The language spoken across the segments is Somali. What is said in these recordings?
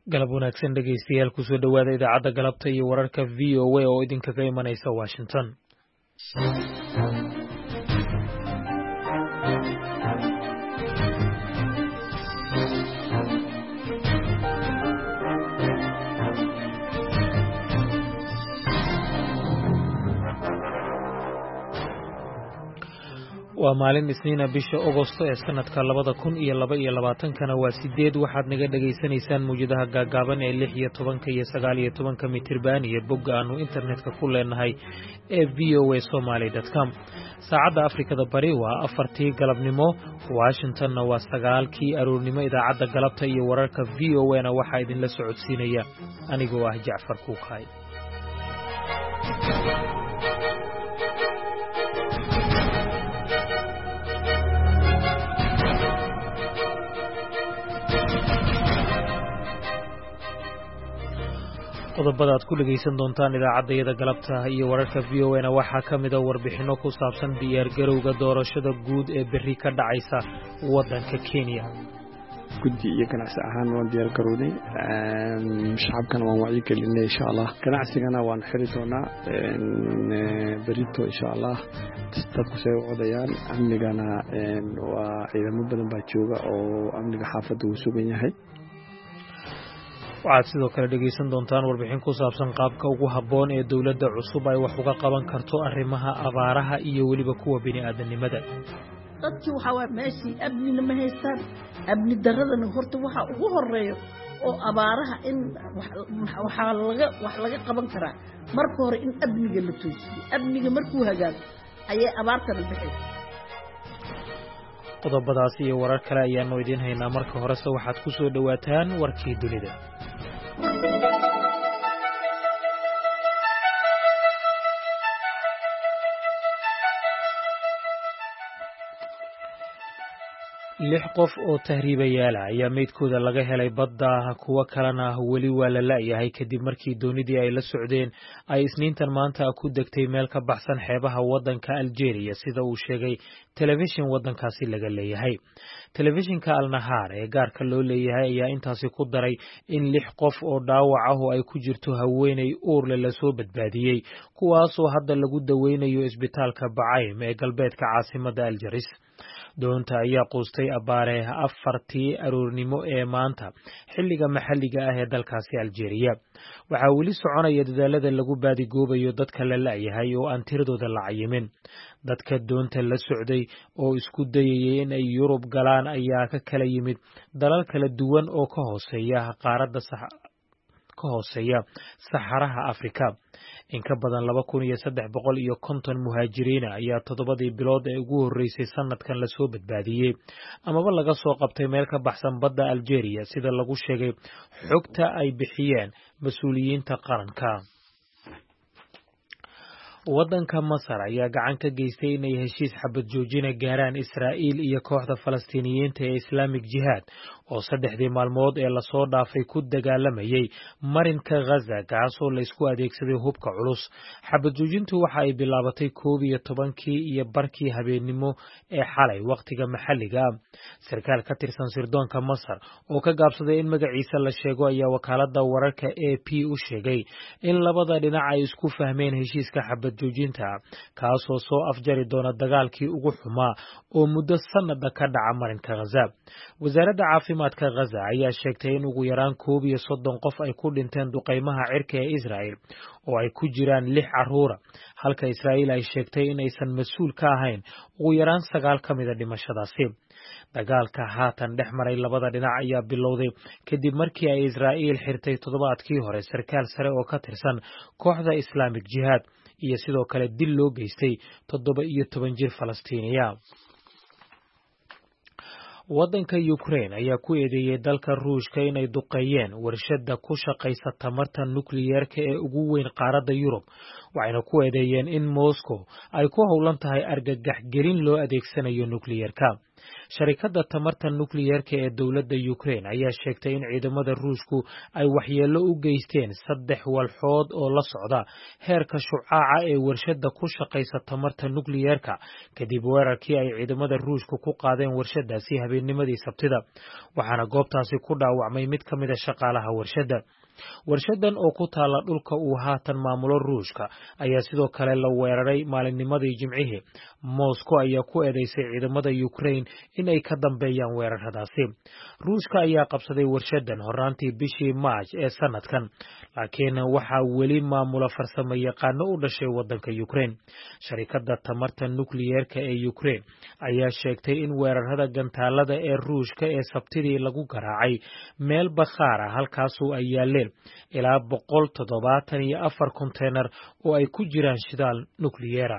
galab wanaagsan dhegaystayaal kusoo dhowaada idaacadda galabta iyo wararka VOA oo idinkaga imanaysa Washington. waa maalin isniina bisha Agosto ee sanadka 2022 waa 8 waxaad naga dhageysanaysaan muujadaha gaagaaban ee 16 iyo 19 mitirban iyo bogga aanu internetka ku leenahay ee voasomali.com. saacadda Afrikada Bari waa 4tii galabnimo, Washingtonna waa 9kii aroornimo. idaacadda galabta iyo wararka VOA-na waxaa idinla socodsiinaya anigoo ah Jacfar Kuukay. qodobada aad ku dhageysan doontaan idaacaddayada galabta iyo wararka VOA-na waxaa ka mid ah warbixino ku saabsan diyaargarowga doorashada guud ee berri ka dhacaysa waddanka Kenya. guddi iyo ganacsi ahaan waan diyaargarownay, shacabkana waan wacyigelinay insha Allah. ganacsigana waan xiri doonaa berrito insha Allah. dadku say u codayaan, amnigana waa ciidamo badan baa jooga oo amniga xaafadda uu sugan yahay. waxaad sidoo kale dhegaysan doontaan warbixin ku saabsan qaabka ugu habboon ee dawladda cusub ay wax uga qaban karto arrimaha abaaraha iyo weliba kuwa bini'aadanimada. dadkii waxaa waa meeshii amnina ma haystaan, amni daradana horta waxa ugu horeeyo oo abaaraha in wax laga qaban karaa marka hore in amniga la toosiyo. amniga markuu hagaago ayay abaartana bixaysaa. qodobadaas iyo warar kale ayaanu idiin haynaa. marka horese waxaad ku soo dhowaataan warkii dunida. lix qof oo tahriibayaal ah ayaa meydkooda laga helay badda, kuwa kalena weli waa la la'yahay kadib markii doonidii ay la socdeen ay isniintan maanta ku degtay meel ka baxsan xeebaha waddanka Algeria, sida uu sheegay telefishin waddankaasi laga leeyahay. telefishinka Al Nahar ee gaarka loo leeyahay ayaa intaasi ku daray in 6 qof oo dhaawac ah oo ay ku jirto haweeney uurle la soo badbaadiyey, kuwaasoo hadda lagu daweynayo isbitaalka Bacaym ee galbeedka caasimadda Algeris. doonta ayaa quustay abaare 4tii aroornimo ee maanta xilliga maxalliga ah ee dalkaasi Algeria. waxaa weli soconaya dadaalada lagu baadigoobayo dadka la la'yahay oo aan tiradooda la cayimin. dadka doonta la socday oo isku dayayay in ay Yurub galaan ayaa ka kala yimid dalal kala duwan oo ka hooseeya saxaraha Afrika. in ka badan 2350 muhaajiriin ayaa 7 bilood ee ugu horeysay sanadkan la soo badbaadiyey amaba laga soo qabtay meel ka baxsan badda Algeria, sida lagu sheegay xogta ay bixiyeen mas'uuliyiinta qaranka. waddanka Masar ayaa gacan ka geystay inay heshiis xabad joojina gaaraan Israa'iil iyo kooxda Falastiiniyiinta ee Islamic Jihad oo 3 maalmood ee lasoo dhaafay ku dagaalamayay marinka Gaza, kaasoo la isku adeegsaday hubka culus. xabad joojintu waxa ay bilaabatay 11:00 iyo barkii habeenimo ee xalay waqtiga maxalliga ah. sarkaal ka tirsan sirdoonka Masar oo ka gaabsaday in magaciisa la sheego ayaa wakaaladda wararka AP u sheegay in labada dhinac ay isku fahmeen heshiiska xabad joojinta, kaasoo soo afjari doona dagaalkii ugu xumaa oo muddo sanada ka dhaca marinka Gaza. wasaaradda caafimaadka Gaza ayaa sheegtay in ugu yaraan 31 qof ay ku dhinteen duqeymaha cirka ee Israa'iil oo ay ku jiraan 6 carruur, halka Israa'iil ay sheegtay in aysan mas'uul ka ahayn ugu yaraan 9 ka mid ah dhimashadaasi. dagaalka haatan dhex maray labada dhinac ayaa bilowday kadib markii ay Israa'iil xirtay toddobaadkii hore sarkaal sare oo ka tirsan kooxda Islamic Jihad iyo sidoo kale dil loo geystay 17 jir Falastiiniya. waddanka Ukraine ayaa ku eedeeyay dalka Ruushka inay duqeeyeen warshadda ku shaqaysa tamarta nukliyeerka ee ugu weyn qaaradda Yurub, waxayna ku eedeeyeen in Moscow ay ku howlan tahay argagax gelin loo adeegsanayo nukliyeerka. sharikadda tamarta nukliyeerka ee dowladda Ukraine ayaa sheegtay in ciidamada Ruushku ay waxyeello u geysteen 3 walxood oo la socda heerka shucaaca ee warshadda ku shaqeysa tamarta nukliyeerka kadib weerarkii ay ciidamada Ruushku ku qaadeen warshadaasi habeennimadii Sabtida waxaana goobtaasi ku dhaawacmay mid ka mid ah shaqaalaha warshadda. warshadan oo ku taala dhulka uu haatan maamulo Ruushka ayaa sidoo kale la weeraray maalinnimadii Jimcihii. Moscow ayaa ku eedeysay ciidamada Ukraine in ay ka dambeeyaan weeraradaasi. Ruushka ayaa qabsaday warshadan horaantii bishii March ee sanadkan, laakiin waxaa weli maamula farsamo yaqaano u dhashay waddanka Ukraine. Sharikadda tamarta nukliyeerka ee Ukraine ayaa sheegtay in weerarada gantaalada ee Ruushka ee Sabtidii lagu garaacay meel bakhaar ah halkaasoo ay yaaleen ilaa 174 konteenar oo ay ku jiraan shidaal nukliyeera.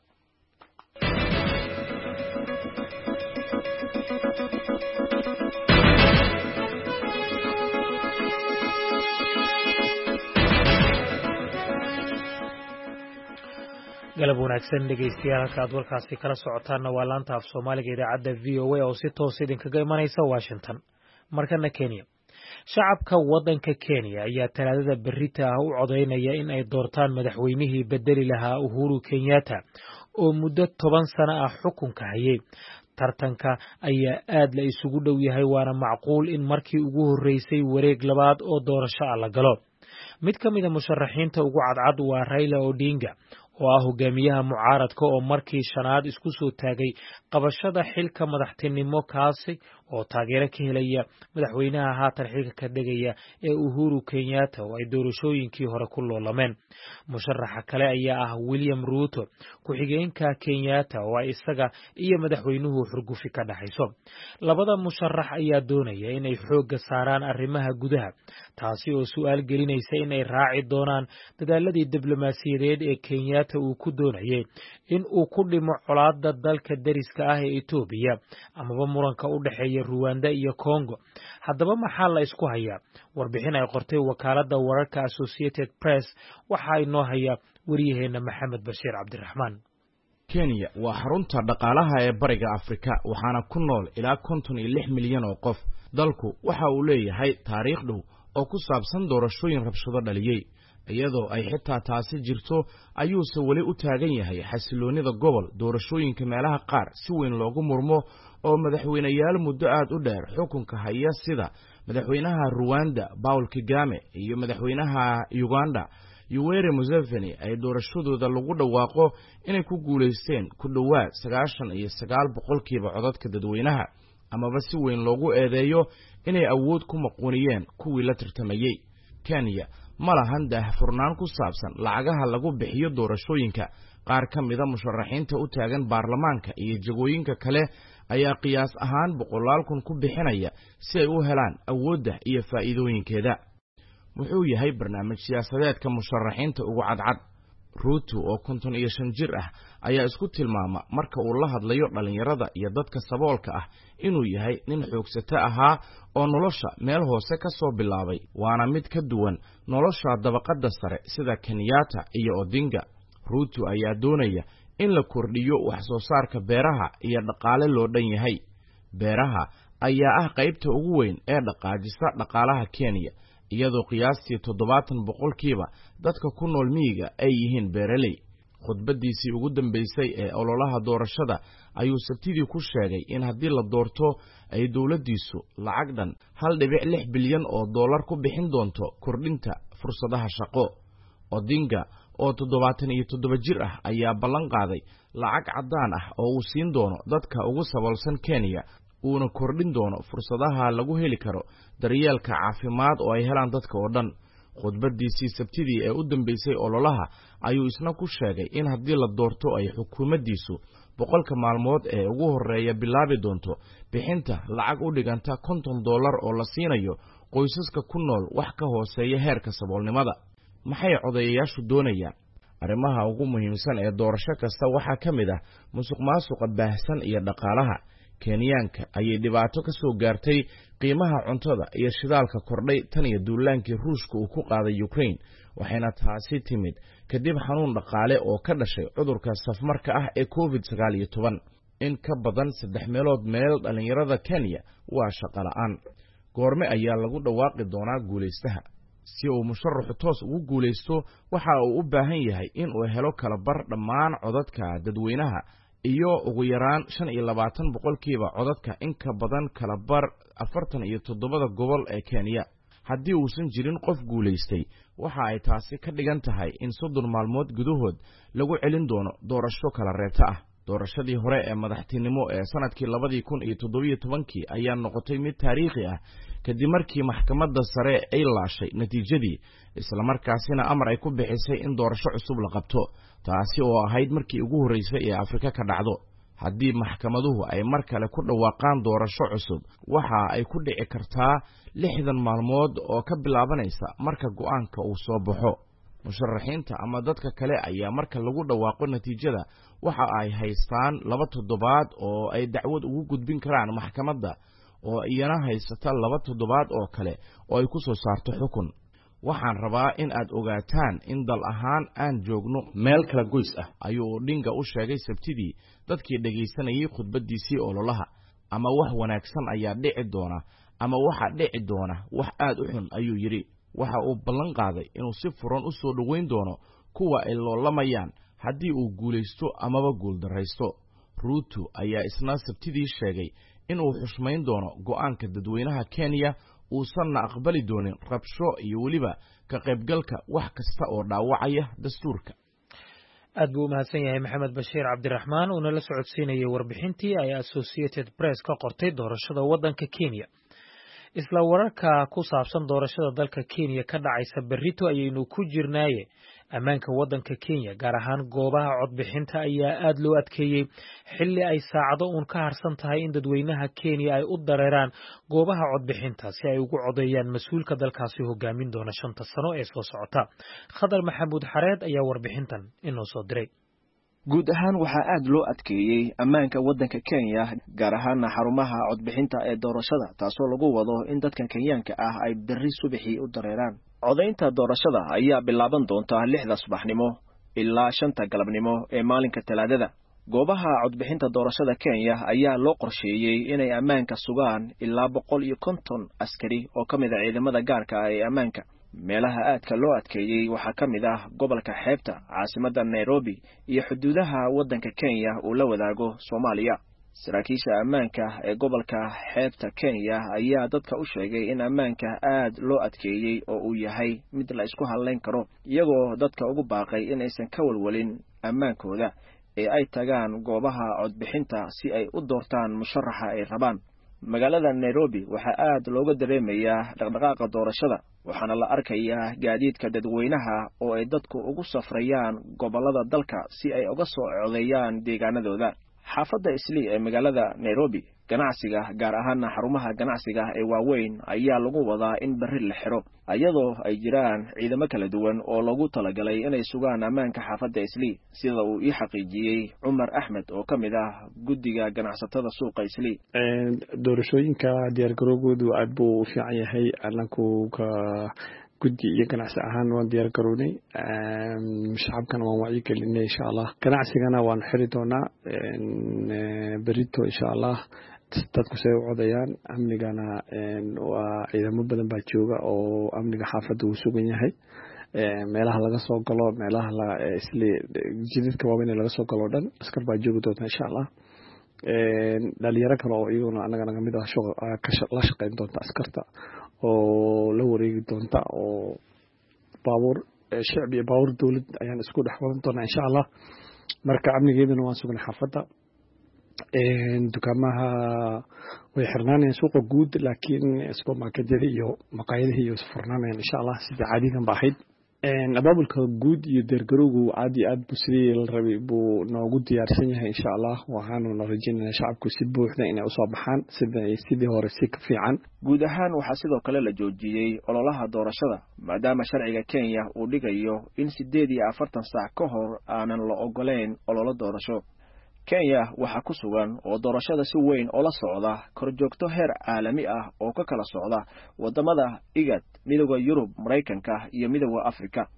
galab wanaagsan dhegeystayaal halka aad warkaasi kala socotaana waa laanta af Soomaaliga idaacadda VOA oo si toos idinkaga imanaysa Washington. Markana Kenya. shacabka waddanka Kenya ayaa talaadada berrita ah u codeynaya in ay doortaan madaxweynihii bedeli lahaa Uhuru Kenyatta oo muddo 10 sano ah xukunka hayay. tartanka ayaa aad la isugu dhow yahay waana macquul in markii ugu horeysay wareeg labaad oo doorasho la galo. mid ka mid ah musharaxiinta ugu cadcad waa Raila Odinga oo ah hogaamiyaha mucaaradka oo markii shanaad isku soo taagay qabashada xilka madaxtinimo kaasi oo taageero ka helaya madaxweynaha haatan xilka ka dhigaya ee Uhuru Kenyatta oo ay doorashooyinkii hore ku loolameen. musharaxa kale ayaa ah William Ruto ku-xigeenka Kenyatta oo ay isaga iyo madaxweynuhu xurgufi ka dhaxayso. labada musharax ayaa doonaya inay xoogga saaraan arrimaha gudaha, taasi oo su'aal gelinaysa inay raaci doonaan dadaaladii diblomaasiyadeed ee Kenyatta uu ku doonayay in uu ku dhimo colaadda dalka dariska ah ee Ethiopia amaba muranka u dhaxeeya Rwanda iyo Congo. haddaba maxaa la isku hayaa? warbixin ay qortay wakaaladda wararka Associated Press waxa inoo haya wariyaheena Maxamed Bashiir Cabdiraxmaan. Kenya waa xarunta dhaqaalaha ee bariga Afrika waxaana ku nool ilaa 56 milyan oo qof. dalku waxa uu leeyahay taariikh dhow oo ku saabsan doorashooyin rabshado dhaliyay. iyadoo ay xitaa taasi jirto ayuuse weli u taagan yahay xasiloonida gobol doorashooyinka meelaha qaar si weyn loogu murmo oo madaxweynayaal muddo aad u dheer xukunka haya sida madaxweynaha Rwanda Paul Kagame iyo madaxweynaha Uganda Yoweri Museveni ay doorashadooda lagu dhawaaqo inay ku guuleysteen ku dhawaad 99% codadka dadweynaha amaba si weyn loogu eedeeyo inay awood ku maquuniyeen kuwii la tartamayay. Kenya malahan daahfurnaan ku saabsan lacagaha lagu bixiyo doorashooyinka. qaar ka mid ah musharaxiinta u taagan baarlamaanka iyo jagooyinka kale ayaa qiyaas ahaan 100,000 ku bixinaya si ay u helaan awoodda iyo faa'iidooyinkeeda. wuxuu yahay barnaamij siyaasadeedka musharaxiinta ugu cadcad. Ruto oo 55 jir ah ayaa isku tilmaama marka uu la hadlayo dhalinyarada iyo dadka saboolka ah inuu yahay nin xoogsata ahaa oo nolosha meel hoose ka soo bilaabay, waana mid ka duwan nolosha dabaqada sare sida Kenyatta iyo Odinga. Ruto ayaa doonaya in la kordhiyo wax soo saarka beeraha iyo dhaqaale loo dhan yahay. beeraha ayaa ah qaybta ugu weyn ee dhaqaajisa dhaqaalaha Kenya, iyadoo qiyaastii 70% dadka ku nool miyiga ay yihiin beeraley. khudbadiisii ugu dambeysay ee ololaha doorashada ayuu Sabtidii ku sheegay in haddii la doorto ay dawladdiisu lacag dhan 1.6 bilyan oo dollar ku bixin doonto kordhinta fursadaha shaqo. Odinga oo 77 jir ah ayaa ballan qaaday lacag caddaan ah oo uu siin doono dadka ugu saboolsan Kenya, uuna kordhin doono fursadaha lagu heli karo daryeelka caafimaad oo ay helaan dadka oo dhan. khudbadiisii Sabtidii ee u dambeysay ololaha ayuu isna ku sheegay in haddii la doorto ay xukuumaddiisu 100 maalmood ee ugu horeeya bilaabi doonto bixinta lacag u dhiganta $50 oo la siinayo qoysaska ku nool wax ka hooseeya heerka saboolnimada. maxay codeeyayaashu doonayaan? arrimaha ugu muhiimsan ee doorasho kasta waxaa ka mid ah musuqmaasuqa baahsan iyo dhaqaalaha. Kenyaanka ayay dhibaato ka soo gaartay qiimaha cuntada iyo shidaalka kordhay tan iyo duulaankii Ruushka uu ku qaaday Ukraine, waxayna taasi timid kadib xanuun dhaqaale oo ka dhashay cudurka safmarka ah ee COVID-19. in ka badan 3 meelood meel dhalinyarada Kenya waa shaqo la'aan. Goorme ayaa lagu dhawaaqi doonaa guulaystaha? Si uu musharaxu toos ugu guulaysto, waxa uu u baahan yahay in uu helo kala bar dhammaan codadka dadweynaha iyo ugu yaraan 25% codadka in ka badan kala bar 47 gobol ee Kenya. Haddii uusan jirin qof guulaystay, waxa ay taasi ka dhigan tahay in 30 maalmood gudahood lagu celin doono doorasho kala reebta ah. Doorashadii hore ee madaxtinimo ee sanadkii 2017 ayaa noqotay mid taariikhi ah kadib markii maxkamadda sare ay laashay natiijadii, isla markaasina amar ay ku bixisay in doorasho cusub la qabto, taasi oo ahayd markii ugu horeysay ee Afrika ka dhacdo. Haddii maxkamaduhu ay mar kale ku dhawaaqaan doorasho cusub, waxa ay ku dhici kartaa 60 maalmood oo ka bilaabanaysa marka go'aanka uu soo baxo. Musharaxiinta ama dadka kale ayaa marka lagu dhawaaqo natiijada waxa ay haystaan 2 toddobaad oo ay dacwad ugu gudbin karaan maxkamadda, oo iyana haysata 2 toddobaad oo kale oo ay ku soo saarto xukun. Waxaan rabaa in aad ogaataan in dal ahaan aan joogno meel kala goys ah, ayuu Odinga u sheegay Sabtidii dadkii dhageysanayay khudbadiisii ololaha. Ama wax wanaagsan ayaa dhici doona, ama waxa dhici doona wax aad u xun, ayuu yiri. Waxa uu ballan qaaday inuu si furan u soo dhaweyn doono kuwa ay loolamayaan haddii uu guulaysto amaba guuldarraysto. Ruto ayaa isna Sabtidii sheegay inuu xushmayn doono go'aanka dadweynaha Kenya, uusan aqbali doonin rabsho iyo waliba ka qaybgalka wax kasta oo dhaawacaya dastuurka. aad buu u mahadsan yahay Maxamed Bashiir Cabdiraxmaan oo nala socodsiinayay warbixintii ay Associated Press ka qortay doorashada waddanka Kenya. Isla wararka ku saabsan doorashada dalka Kenya ka dhacaysa berrito ayaynu ku jirnaaye. Ammaanka waddanka Kenya gaar ahaan goobaha codbixinta ayaa aad loo adkeeyey xilli ay saacado uun ka harsan tahay in dadweynaha Kenya ay u dareeraan goobaha codbixinta si ay ugu codeeyaan mas'uulka dalkaasi hogaamin doona 5 sano ee soo socota. Khadar Maxamuud Xareed ayaa warbixintan inoo soo diray. guud ahaan waxaa aad loo adkeeyey ammaanka waddanka Kenya gaar ahaan xarumaha codbixinta ee doorashada, taasoo lagu wado in dadka Kenyaanka ah ay berri subaxii u dareeraan. Codaynta doorashada ayaa bilaaban doonta 6 subaxnimo ilaa 5 galabnimo ee maalinka Talaadada. Goobaha codbixinta doorashada Kenya ayaa loo qorsheeyey inay ammaanka sugaan ilaa 150 askari oo ka mid ah ciidamada gaarka ah ee ammaanka. meelaha aadka loo adkeeyey waxaa ka mid ah gobolka xeebta, caasimadda Nairobi iyo xuduudaha waddanka Kenya uu la wadaago Soomaaliya. Saraakiisha ammaanka ee gobolka xeebta Kenya ayaa dadka u sheegay in ammaanka aad loo adkeeyey oo uu yahay mid la isku halayn karo, iyagoo dadka ugu baaqay in aysan ka walwalin ammaankooda ee ay tagaan goobaha codbixinta si ay u doortaan musharaxa ay rabaan. magaalada Nairobi waxaa aad looga dareemayaa dhaqdhaqaaqa doorashada, waxaana la arkayaa gaadiidka dadweynaha oo ay dadku ugu safrayaan gobolada dalka si ay uga soo codeeyaan deegaanadooda. xaafadda Islii ee magaalada Nairobi, ganacsiga gaar ahaan xarumaha ganacsiga ee waaweyn ayaa lagu wadaa in berri la xiro, iyadoo ay jiraan ciidamo kala duwan oo lagu talagalay inay sugaan ammaanka xaafadda Islii, sida uu ii xaqiijiyey Cumar Axmed oo ka mid ah guddiga ganacsatada suuqa Islii. doorashooyinka diyaargarowgoodu aad buu u fiican yahay. anagu ka guddi iyo ganacsi ahaan waan diyaar garownay, shacabkana waan wacyi gelinay insha Allah. ganacsigana waan xiri doonaa berrito insha Allah. dadku say u codayaan, amnigana waa ciidamo badan baa jooga oo amniga xaafadda uu sugan yahay. meelaha laga soo galo, meelaha jidadka waaweyn laga soo galo dhan askar baa joogi doonta insha Allah. dhalinyaro kale oo iyaguna anaga naga mid ah la shaqayn doonta askarta oo la wareegi doonta, oo baabuur shacab iyo baabuur dawlad ayaan isku dhex wadan doonaa insha Allah. marka amnigeedana waan sugnay xaafadda. dukaamaha way xirnaanayaan suuqa guud, laakiin supermarketyada iyo maqaayadaha iyo furnaanayaan insha Allah sidii caadigan ba ahayd. abaabulka guud iyo diyaargarowgu aad iyo aad buu sidii la rabay buu noogu diyaarsan yahay insha Allah. waxaanu rajaynaynaa shacabku si buuxda inay usoo baxaan sidii hore si ka fiican. guud ahaan waxaa sidoo kale la joojiyey ololaha doorashada, maadaama sharciga Kenya uu dhigayo in 48 saac ka hor aanan la ogoleyn ololo doorasho. Kenya waxaa ku sugan oo doorashada si weyn oo la socda korjoogto heer caalami ah oo ka kala socda wadamada IGAD, midowga Yurub, Mareykanka iyo midowga Afrika.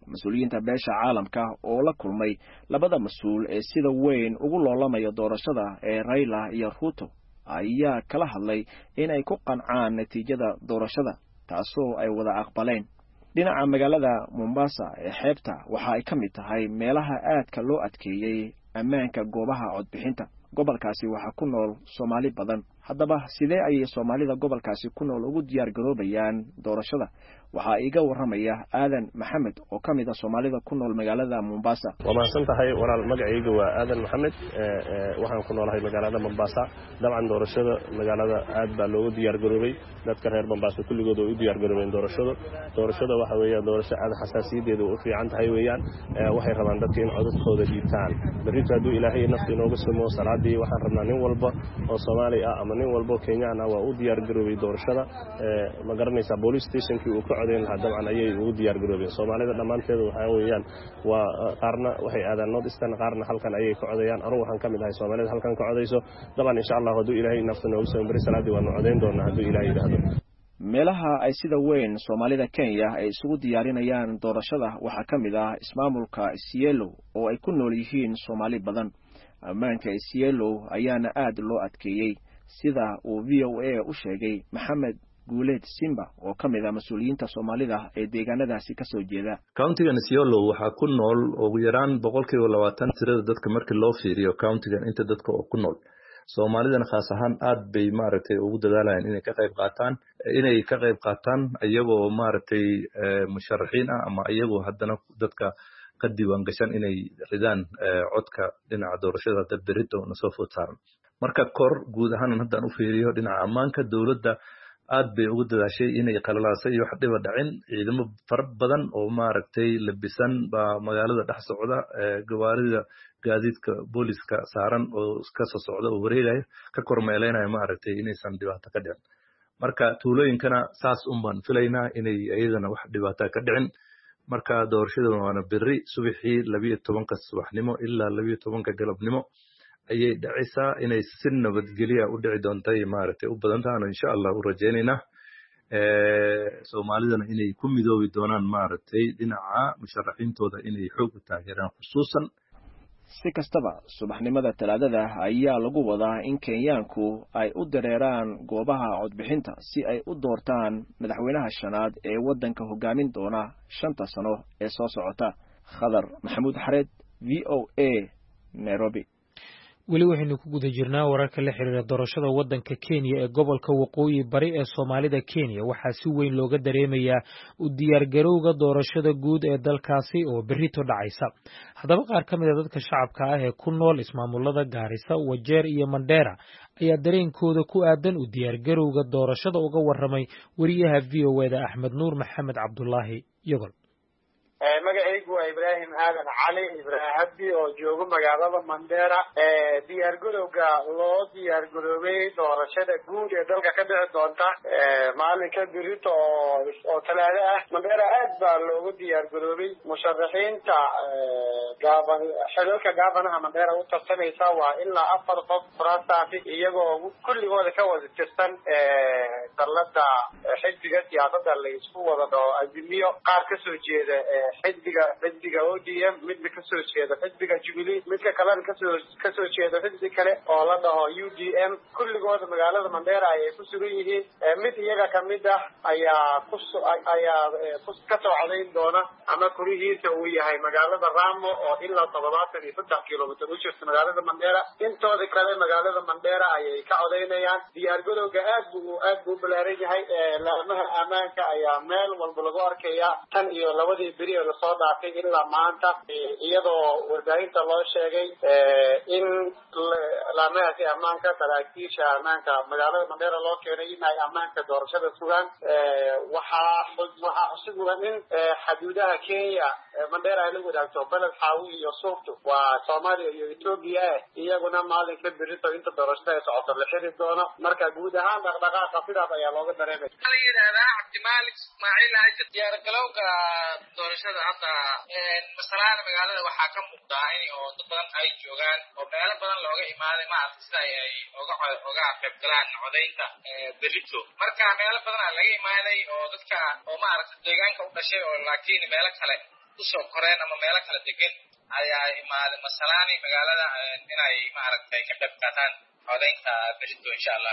mas-uuliyiinta beesha caalamka oo la kulmay labada mas-uul ee sida weyn ugu loolamaya doorashada ee Raila iyo Ruto ayaa kala hadlay in ay ku qancaan natiijada doorashada taasoo ay wada aqbaleen. dhinaca magaalada Mombasa ee xeebta waxa ay ka mid tahay meelaha aadka loo adkeeyay ammaanka goobaha codbixinta. gobolkaasi waxa ku nool Soomaali badan. haddaba sidee ayay Soomaalida gobolkaasi ku nool ugu diyaar garoobayaan doorashada? waxa iga waramaya Aadan Maxamed oo ka mid ah Soomaalida ku nool magaalada Mombasa. waa mahadsan tahay walaal, magacaygu waa Aadan Maxamed, waxaan ku noolahay magaalada Mombasa. dabcan doorashada magaalada aad baa loogu diyaar garoobay. dadka reer Mombasa kulligood way u diyaar garoobeen doorashada waxa weeye doorasho aad xasaasiyadeedu u fiican tahay weeyaan. waxay rabaan dadka in codadkooda dhiibtaan. berrito hadduu ilaahay nafta inooga sumo salaadii waxaan rabnaa nin walba oo Soomaali ah ama nin walba oo Kenyaan ah waa u diyaar garoobay doorashada. ma garanaysaa police stationkii uu ka codeyn lahaa dabcan ayay ugu diyaar garoobeen. Soomaalida dhammaanteedu waxa weeyaan waa qaarna waxay aadaan North Eastern, qaarna halkan ayay ka codayaan. anigu waxaan ka mid ahay Soomaalida halkan ka codayso. dabcan insha Allah hadduu ilaahay nafta inooga sumo beri salaadii waanu codeyn doonaa hadduu ilaahay yiraahdo. meelaha ay sida weyn Soomaalida Kenya ay isugu diyaarinayaan doorashada waxaa ka mid ah ismaamulka Isiolo oo ay ku nool yihiin Soomaali badan. ammaanka Isiolo ayaana aad loo adkeeyay sida uu VOA u sheegay Maxamed Guuleed Simba oo ka mid ah mas'uuliyiinta Soomaalida ee deegaanadaasi ka soo jeeda. countigan Isiolo waxaa ku nool ugu yaraan 20% tirada dadka markii loo fiiriyo countigan inta dadka oo ku nool. Soomaalidana khaas ahaan aad bay maaragtay ugu dadaalayaan inay ka qayb qaataan iyagoo maaragtay musharaxiin ah ama iyagoo haddana dadka ka diiwaan gashan inay ridaan codka dhinaca doorashada dad berito na soo food saaran. marka kor guud ahaan haddaan u fiiriyo dhinaca ammaanka dawladda aad bay ugu dadaashay inay qalalaasay iyo wax dhiba dhacin. ciidamo fara badan oo maaragtay labisan baa magaalada dhex socda, gawaarida gaadiidka booliska saaran oo ka soo socda oo wareegaya ka kormeelaynaya maaragtay inaysan dhibaato ka dhicin. marka tuulooyinkana saas baan filaynaa inay iyadana wax dhibaato ka dhicin. marka doorashada waana berri subaxii 12 subaxnimo ilaa 12 galabnimo ayay dhacaysaa. inay si nabadgelyo u dhici doontay maaragtay u badan tahay insha Allah u rajaynaynaa. Soomaalidana inay ku midoobi doonaan maaragtay dhinaca musharaxiintooda inay xoog u taageeraan khusuusan. si kastaba subaxnimada Talaadada ayaa lagu wadaa in Kenyaanku ay u dareeraan goobaha codbixinta si ay u doortaan madaxweynaha shanaad ee waddanka hogaamin doona 5 sano ee soo socota. Khadar Maxamuud Xareed, VOA, Nairobi. weli waxaynu ku guda jirnaa wararka la xiriira doorashada waddanka Kenya ee gobolka waqooyi bari ee Soomaalida Kenya. waxaa si weyn looga dareemayaa u diyaar garowga doorashada guud ee dalkaasi oo berrito dhacaysa. haddaba qaar ka mid ah dadka shacabka ah ee ku nool ismaamulada Gaarisa, Wajeer iyo Mandera ayaa dareenkooda ku aadan u diyaar garowga doorashada uga warramay wariyaha VOA-da Axmed Nuur Maxamed Cabdullaahi Yogol. magacaygu waa Ibraahim Aadan Cali Ibraahim oo jooga magaalada Mandera. diyaar garowga loo diyaar garoobay doorashada guud ee dalka ka dhici doonta maalinka berrito oo Talaado ah. Mandera aad baa loogu diyaar garoobay. musharaxiinta xilka gaabanaha Mandera u tartamaysa waa ilaa 4 qof farastaasi iyagoo kulligooda ka wada tirsan dalada xisbiga siyaasadda la isku wada dhao Azimio. qaar ka soo jeeda xisbiga ODM, mid ka soo jeeda xisbiga Jubilee, mid kalena ka soo jeeda xisbi kale oo la dhaho UDM. kulligooda magaalada Mandera ay ku sugan yihiin. mid iyaga kamid ah ayaa ka soo codeyn doona ama kurihiisa uu yahay magaalada Ramo oo ilaa 73 kilomitir u jirta magaalada Mandera. intooda kale magaalada Mandera ayay ka codeynayaan. diyaar garowga aad buu balaaran yahay. laamaha ammaanka ayaa meel walba lagu arkaya tan iyo labadii beri oo soo dhaafay ilaa maanta, iyadoo warbaahinta loo sheegay in laamahaasi ammaanka saraakiisha ammaanka magaalada Mandera loo keenay in ay ammaanka doorashada sugaan. waxaa xusid mudan in xuduudaha Kenya Mandera ay la wadaagto balad Xaawi iyo Soofto waa Soomaaliya iyo Ethiopia iyaguna maalinka berrito inta doorashada ay socoto la xiri doono. marka guud ahaan dhaqdhaqaaqa sidaas ayaa looga dareemay. Cabdimaalik Ismaaciil Hajar diyaar galowga doorashada hadda masalaha magaalada waxaa ka muuqda in dad badan ay joogaan oo meelo badan looga imaaday maaragtay sida ay uga qayb galaan codeynta berrito. marka meelo badan laga imaaday oo dadka oo maaragtay deegaanka u dhashay oo laakiin meelo kale kusoo koreen ama meelo kala degan ayaa imaaday Masalaani magaalada inay maaragtay ka qayb qaataan codeynta berito insha Allah.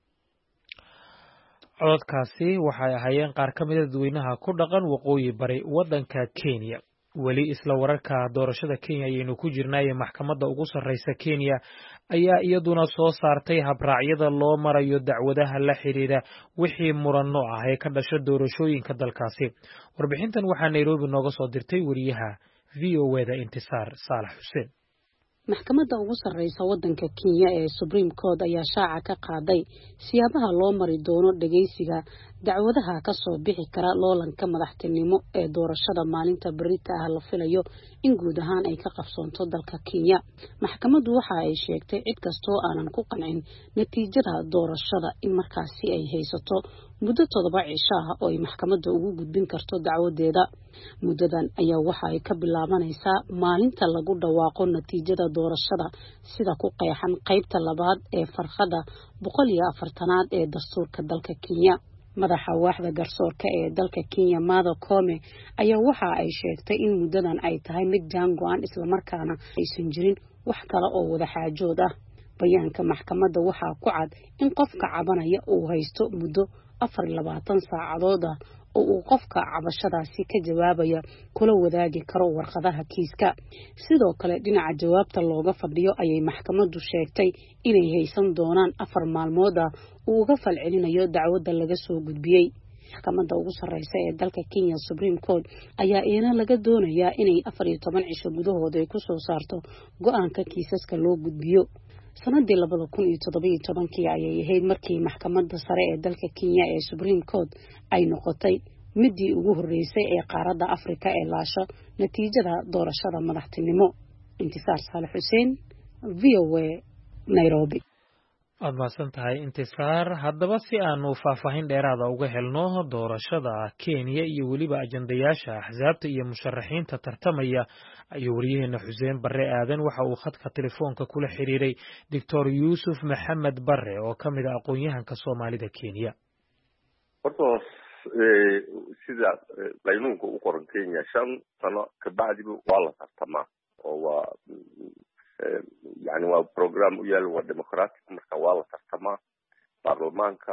codadkaasi waxay ahaayeen qaar ka mid ah dadweynaha ku dhaqan waqooyi bari waddanka Kenya. weli isla wararka doorashada Kenya ayaynu ku jirnaa maxkamadda ugu sarreysa Kenya ayaa iyaduna soo saartay habraacyada loo marayo dacwadaha la xiriira wixii muranno ah ee ka dhasha doorashooyinka dalkaasi. warbixintan waxaa Nairobi nooga soo dirtay wariyaha VOA-da Intisaar Saalax Xuseen. maxkamadda ugu sarreysa waddanka Kenya ee Supreme Court ayaa shaaca ka qaaday siyaabaha loo mari doono dhageysiga dacwadaha ka soo bixi kara loolanka madaxtinimo ee doorashada maalinta berita ah la filayo in guud ahaan ay ka qabsoonto dalka Kenya. maxkamaddu waxa ay sheegtay cid kastoo aanan ku qancin natiijada doorashada in markaasi ay haysato muddo 7 cisho ah oo ay maxkamadda ugu gudbin karto dacwadeeda. muddadan ayaa waxa ay ka bilaabanaysaa maalinta lagu dhawaaqo natiijada doorashada sida ku qeexan qaybta 2 ee farqada 140aad ee dastuurka dalka Kenya. madaxa waaxda garsoorka ee dalka Kenya Martha Koome ayaa waxa ay sheegtay in muddadan ay tahay mid jaango'an isla markaana aysan jirin wax kale oo wada xaajood ah. bayaanka maxkamadda waxa ku cad in qofka cabanaya uu haysto muddo 24 saacadood ah oo uu qofka cabashadaasi ka jawaabaya kula wadaagi karo warqadaha kiiska. sidoo kale dhinaca jawaabta looga fadhiyo ayay maxkamaddu sheegtay inay haysan doonaan 4 maalmood ah uu uga falcelinayo dacwadda laga soo gudbiyay. maxkamadda ugu sarreysa ee dalka Kenya Supreme Court ayaa iyana laga doonayaa inay 14 cisho gudahood ay ku soo saarto go'aanka kiisaska loo gudbiyo. sanadii 2017 ayay ahayd markii maxkamadda sare ee dalka Kenya ee Supreme Court ay noqotay midii ugu horeysay ee qaaradda Afrika ee laasho natiijada doorashada madaxtinimo. Intisaar Saalax Xuseen, VOA, Nairobi. aad mahadsan tahay Intisaar. haddaba si aanu faahfaahin dheeraada uga helno doorashada Kenya iyo weliba ajandayaasha axsaabta iyo musharaxiinta tartamaya ayuu wariyaheena Xuseen Barre Aadan waxa uu khadka telefoonka kula xiriiray Dr. Yuusuf Maxamed Barre oo ka mid ah aqoon-yahanka Soomaalida Kenya. horta sida qaynuunka u qoran Kenya 5 sano ka bacdi waa la tartamaa oo waa يعني waa program u yaal waa democratic marka waa la tartamaa baarlamaanka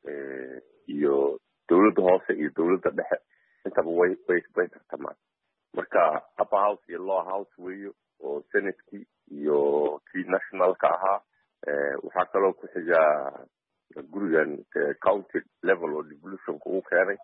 iyo dawladda hoose iyo dawladda dhexe intaba way tartamaan marka upper house iyo lower house weeyo oo senate iyo kii national ka ahaa waxaa kaloo ku xiga gurigan county level oo devolution ku keenay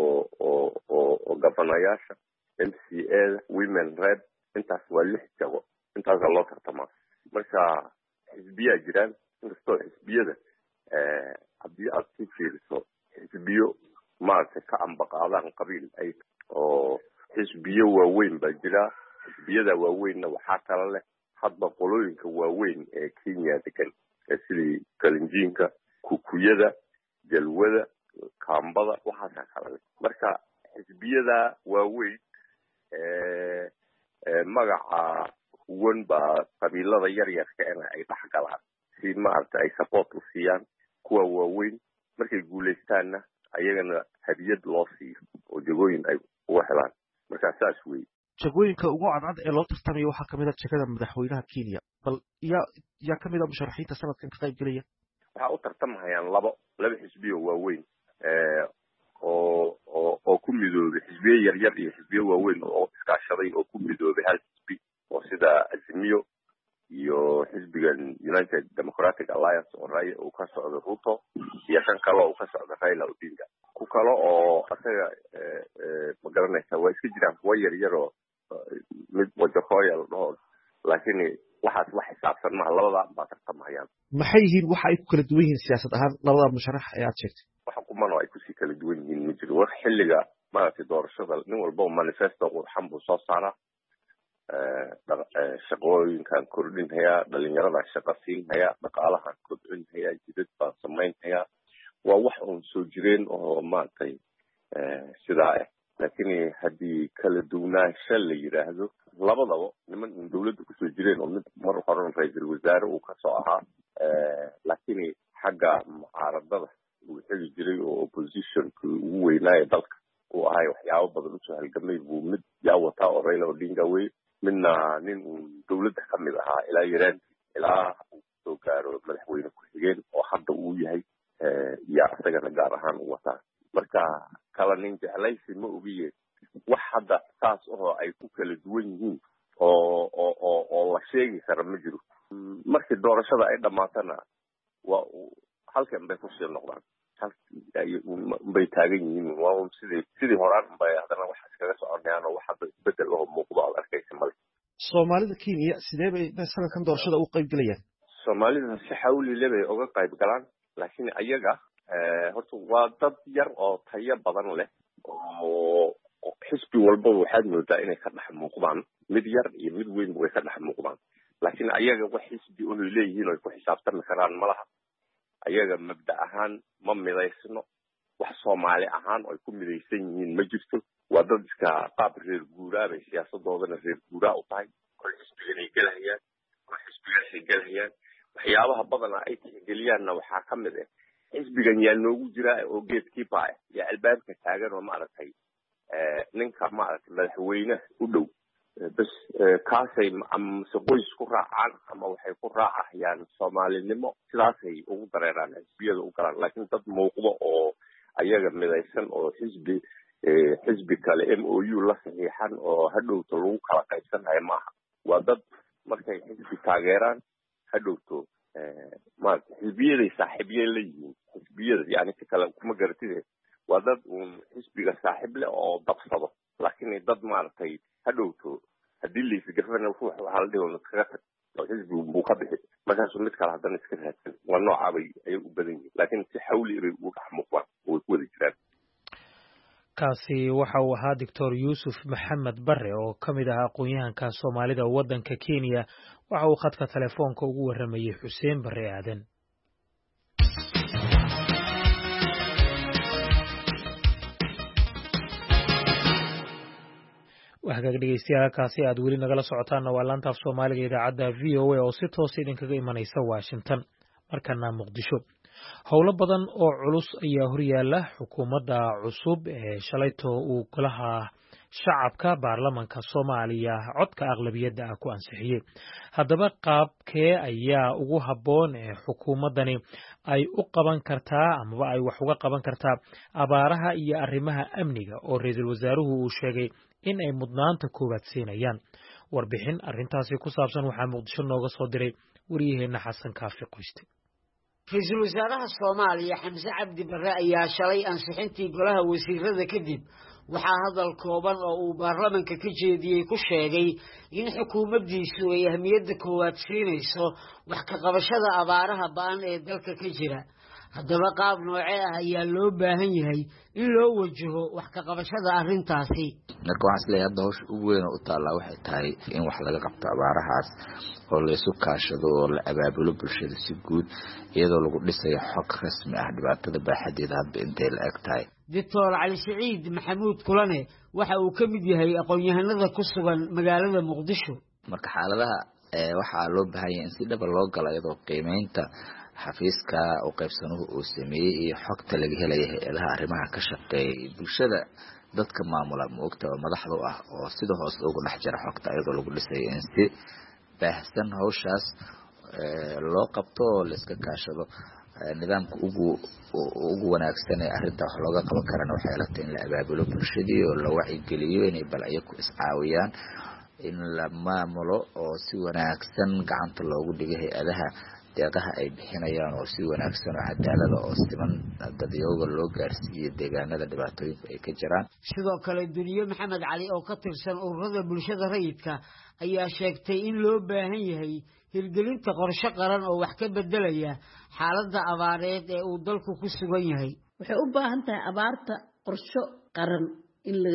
oo governayaasha MCA women rep intaas waa 6 jago intaas loo tartamaa marka xisbiya jiraan inkastoo xisbiyada haddii aad ku fiiriso xisbiyo maanta ka ambaqaadaan qabiil ay oo xisbiyo waaweyn baa jira xisbiyada waaweynna waxaa kala leh hadba qolooyinka waaweyn ee Kenya degan sidii Kalenjinka Kukuyada Jalwada Kambada waxaas kala leh marka xisbiyada waaweyn magaca wanba qabiilada yar yar ka ay dhaxgalaan si maarta ay support u siiyaan kuwa waaweyn markay guuleystaanna ayagana hadiyad loo siiyo oo jagooyin ay uga helaan marka saas weey jagooyinka ugu cadcad ee loo tartamayo waxaa kamid ah jagada madaxweynaha Kenya bal yaa kamid ah musharaxiinta sanadkan ka qayb galaya waxa u tartamayaan laba xisbiyo waaweyn oo ku midoobay xisbiyo yar yar iyo xisbiyo waaweyn oo iskaashaday oo ku midoobay hal xisbi oo sida Azimio iyo xisbigan United Democratic Alliance oo raaya uu ka socdo Ruto iyo kan kale oo ka socdo Raila Odinga ku kale oo asaga magaranaysa way iska jiraan kuwa yar yar oo mid wajakoyal dhoo laakiin waxaas wax xisaabsan ma labada baa tartamayaan maxay yihiin waxa ay ku kala duwan yihiin siyaasad ahaan labada musharax ee aad sheegtay waxa kumano ay ku sii kala duwan yihiin ma jiro wax xilliga maanta doorashada nin walba manifesto qurxan buu soo saaraa shaqooyinkan kordhinaya dhalinyarada shaqo siinaya dhaqaalaha kordhinaya jidad baan samaynaya waa wax uun soo jireen oo maantay sidaa ah laakiin haddii kala duwanaansho la yiraahdo labadaba niman dawladda ku soo jireen oo mid mar hore ra'iisul wasaare uu ka soo ahaa laakiin xagga mucaaradada uu xigi jiray oo opposition ku ugu weynaayo dalka uu ahay waxyaabo badan usoo halgamay buu mid yaa wataa oo Raila Odinga wey midna nin uu dowladda ka mid ahaa ilaa yaraan ilaa uu soo gaaro madaxweyne ku-xigeen oo hadda uu yahay yaa isagana gaar ahaan u wataa marka kala nin jeclaysi ma ogiye wax hadda saas oo ay ku kala duwan yihiin oo la sheegi kara ma jiro markii doorashada ay dhamaatana waa halkan bay kusii noqdaan bay taagan yihiin waa sidii horaan bay haddana wax iskaga soconayaan oo wax hadda isbedel oo muuqdo aad arkaysa male soomaalida Kenya sidee bay sanadkan doorashada u qayb galayaan soomaalida si xawli leh bay uga qayb galaan laakiin ayaga horta waa dad yar oo tayo badan leh oo xisbi walba waxaad moodaa inay ka dhex muuqdaan mid yar iyo mid weyn way ka dhex muuqdaan laakiin ayaga wax xisbi oo leeyihiin oo ku xisaabtami karaan malaha ayaga mabda ahaan ma midaysno wax Soomaali ahaan oo ku midaysan yihiin ma jirto waa dad iska qaab reer guuraa bay siyaasadoodana reer guuraa u tahay oo xisbiga ay galayaan waxyaabaha badan ay tixgeliyaanna waxaa ka mid ah xisbigan yaa noogu jira oo geedkiiba yaa albaabka taagan oo maaragtay ninka maaragtay madaxweyne u dhow bas kaasay amase qoys ku raacaan ama waxay ku raacayaan Soomaalinimo sidaasay ugu dareeraan xisbiyada u galaan laakiin dad muuqdo oo ayaga midaysan oo xisbi kale MOU la saxiixan oo hadhowto lagu kala qaybsanayo maaha waa dad markay xisbi taageeraan hadhowto maaragtay xisbiyaday saaxiibye leeyihiin xisbiyada yani si kale kuma garatide waa dad uun xisbiga saaxiib leh oo dabsado laakiin dad maaragtay hadhowto haddii la isgafana waxaa la dhihi iskaga tag oo xisbigu buu ka bixi markaasuu mid kale haddana iska raadsan waa noocaabay ayay u badan yihiin laakiin si xawli bay ugu dhex muuqdaan oo way ku wada jiraan kaasi waxa uu ahaa Dr. Yuusuf Maxamed Barre oo ka mid ah aqoon-yahanka Soomaalida waddanka Kenya waxa uu khadka telefoonka ugu waramayay Xuseen Barre Aadan waxaad dhegeystayaal kaasi aad weli nagala socotaan waa laanta af Soomaaliga idaacadda VOA oo si toos idinkaga imanaysa Washington markana Muqdisho howlo badan oo culus ayaa horyaala xukuumadda cusub ee shalayto uu golaha shacabka baarlamaanka Soomaaliya codka aqlabiyadda ah ku ansixiyay haddaba qaabkee ayaa ugu habboon ee xukuumaddani ay u qaban kartaa amaba ay wax uga qaban kartaa abaaraha iyo arrimaha amniga oo ra'iisul wasaaruhu uu sheegay in ay mudnaanta koowaad siinayaan warbixin arrintaasi ku saabsan waxaa Muqdisho nooga soo diray wariyaheena Xasan Kaafi Qoyste ra'iisul wasaaraha Soomaaliya Xamse Cabdi Barre ayaa shalay ansixintii golaha wasiirada kadib waxaa hadal kooban oo uu baarlamaanka ka jeediyay ku sheegay in xukuumaddiisu ay ahmiyadda koowaad siinayso wax ka qabashada abaaraha ba'an ee dalka ka jira haddaba qaab noocee ah ayaa loo baahan yahay in loo wajaho wax ka qabashada arrintaasi marka waxaan isleeyahay hadda hawsha ugu weyn oo u taallaa waxay tahay in wax laga qabto abaarahaas oo la isu kaashado oo la abaabulo bulshada si guud iyadoo lagu dhisayo xog rasmi ah dhibaatada baaxadeeda hadba intay la eg tahay Dr. Cali Saciid Maxamuud Kulane waxa uu ka mid yahay aqoon-yahanada ku sugan magaalada Muqdisho marka xaaladaha waxaa loo baahan yahay in si dhab loo galo iyadoo qiimeynta xafiiska oo qaybsanuhu uu sameeyay iyo xogta laga helay hay'adaha arrimaha ka shaqeeyay bulshada dadka maamula moogta oo madaxda ah oo sida hoos ugu dhex jira xogta iyadoo lagu dhisay in si baahsan hawshaas loo qabto la iska kaashado nidaamka ugu wanaagsan ee arrinta wax looga qaban karana waxay la tahay in la abaabulo bulshadii oo la wacyi-geliyo inay bal ayagu iscaawiyaan in la maamulo oo si wanaagsan gacanta loogu dhigo hay'adaha deeqaha ay bixinayaan oo si wanaagsan oo cadaalad oo siman dadyoga loo gaarsiiyo deegaanada dhibaatooyinka ay ka jiraan sidoo kale Duniye Maxamed Cali oo ka tirsan ururada bulshada rayidka ayaa sheegtay in loo baahan yahay hirgelinta qorshe qaran oo wax ka bedelaya xaaladda abaareed ee uu dalku ku sugan yahay waxay u baahan tahay abaarta qorshe qaran in la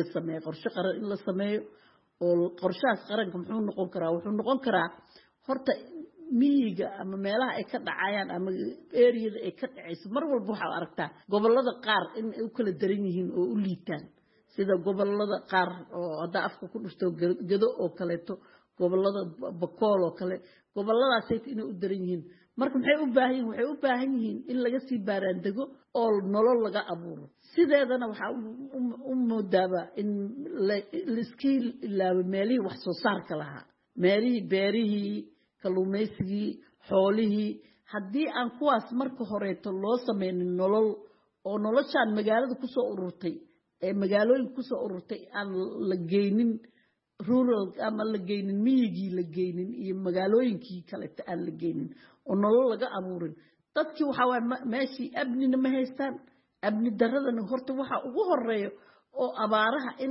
sameeyo oo qorshahaas qaranka muxuu noqon karaa horta miyiga ama meelaha ay ka dhacayaan ama area ay ka dhacayso mar walba waxaad aragtaa gobolada qaar in ay u kala daran yihiin oo u liitaan sida gobolada qaar oo hadda afka ku dhufto Gedo oo kaleeto gobolada Bakool oo kale goboladaas inay u daran yihiin marka waxay u baahan yihiin in laga sii baaraandego oo nolol laga abuuro sideedana waxaa u moodaaba in liskii ilaawo meelihii wax soo saarka lahaa meelihii beerihii kalluumaysigii xoolihii haddii aan kuwaas marka horeeto loo sameynin nolol oo noloshaan magaalada kusoo ururtay ee magaalooyinka kusoo ururtay aan la geynin rural ama la geynin miyigii la geynin iyo magaalooyinkii kaleeta aan la geynin oo nolol laga abuurin dadkii waxaa waay meeshii amnina ma haystaan amni daradana horta waxaa ugu horeeyo oo abaaraha in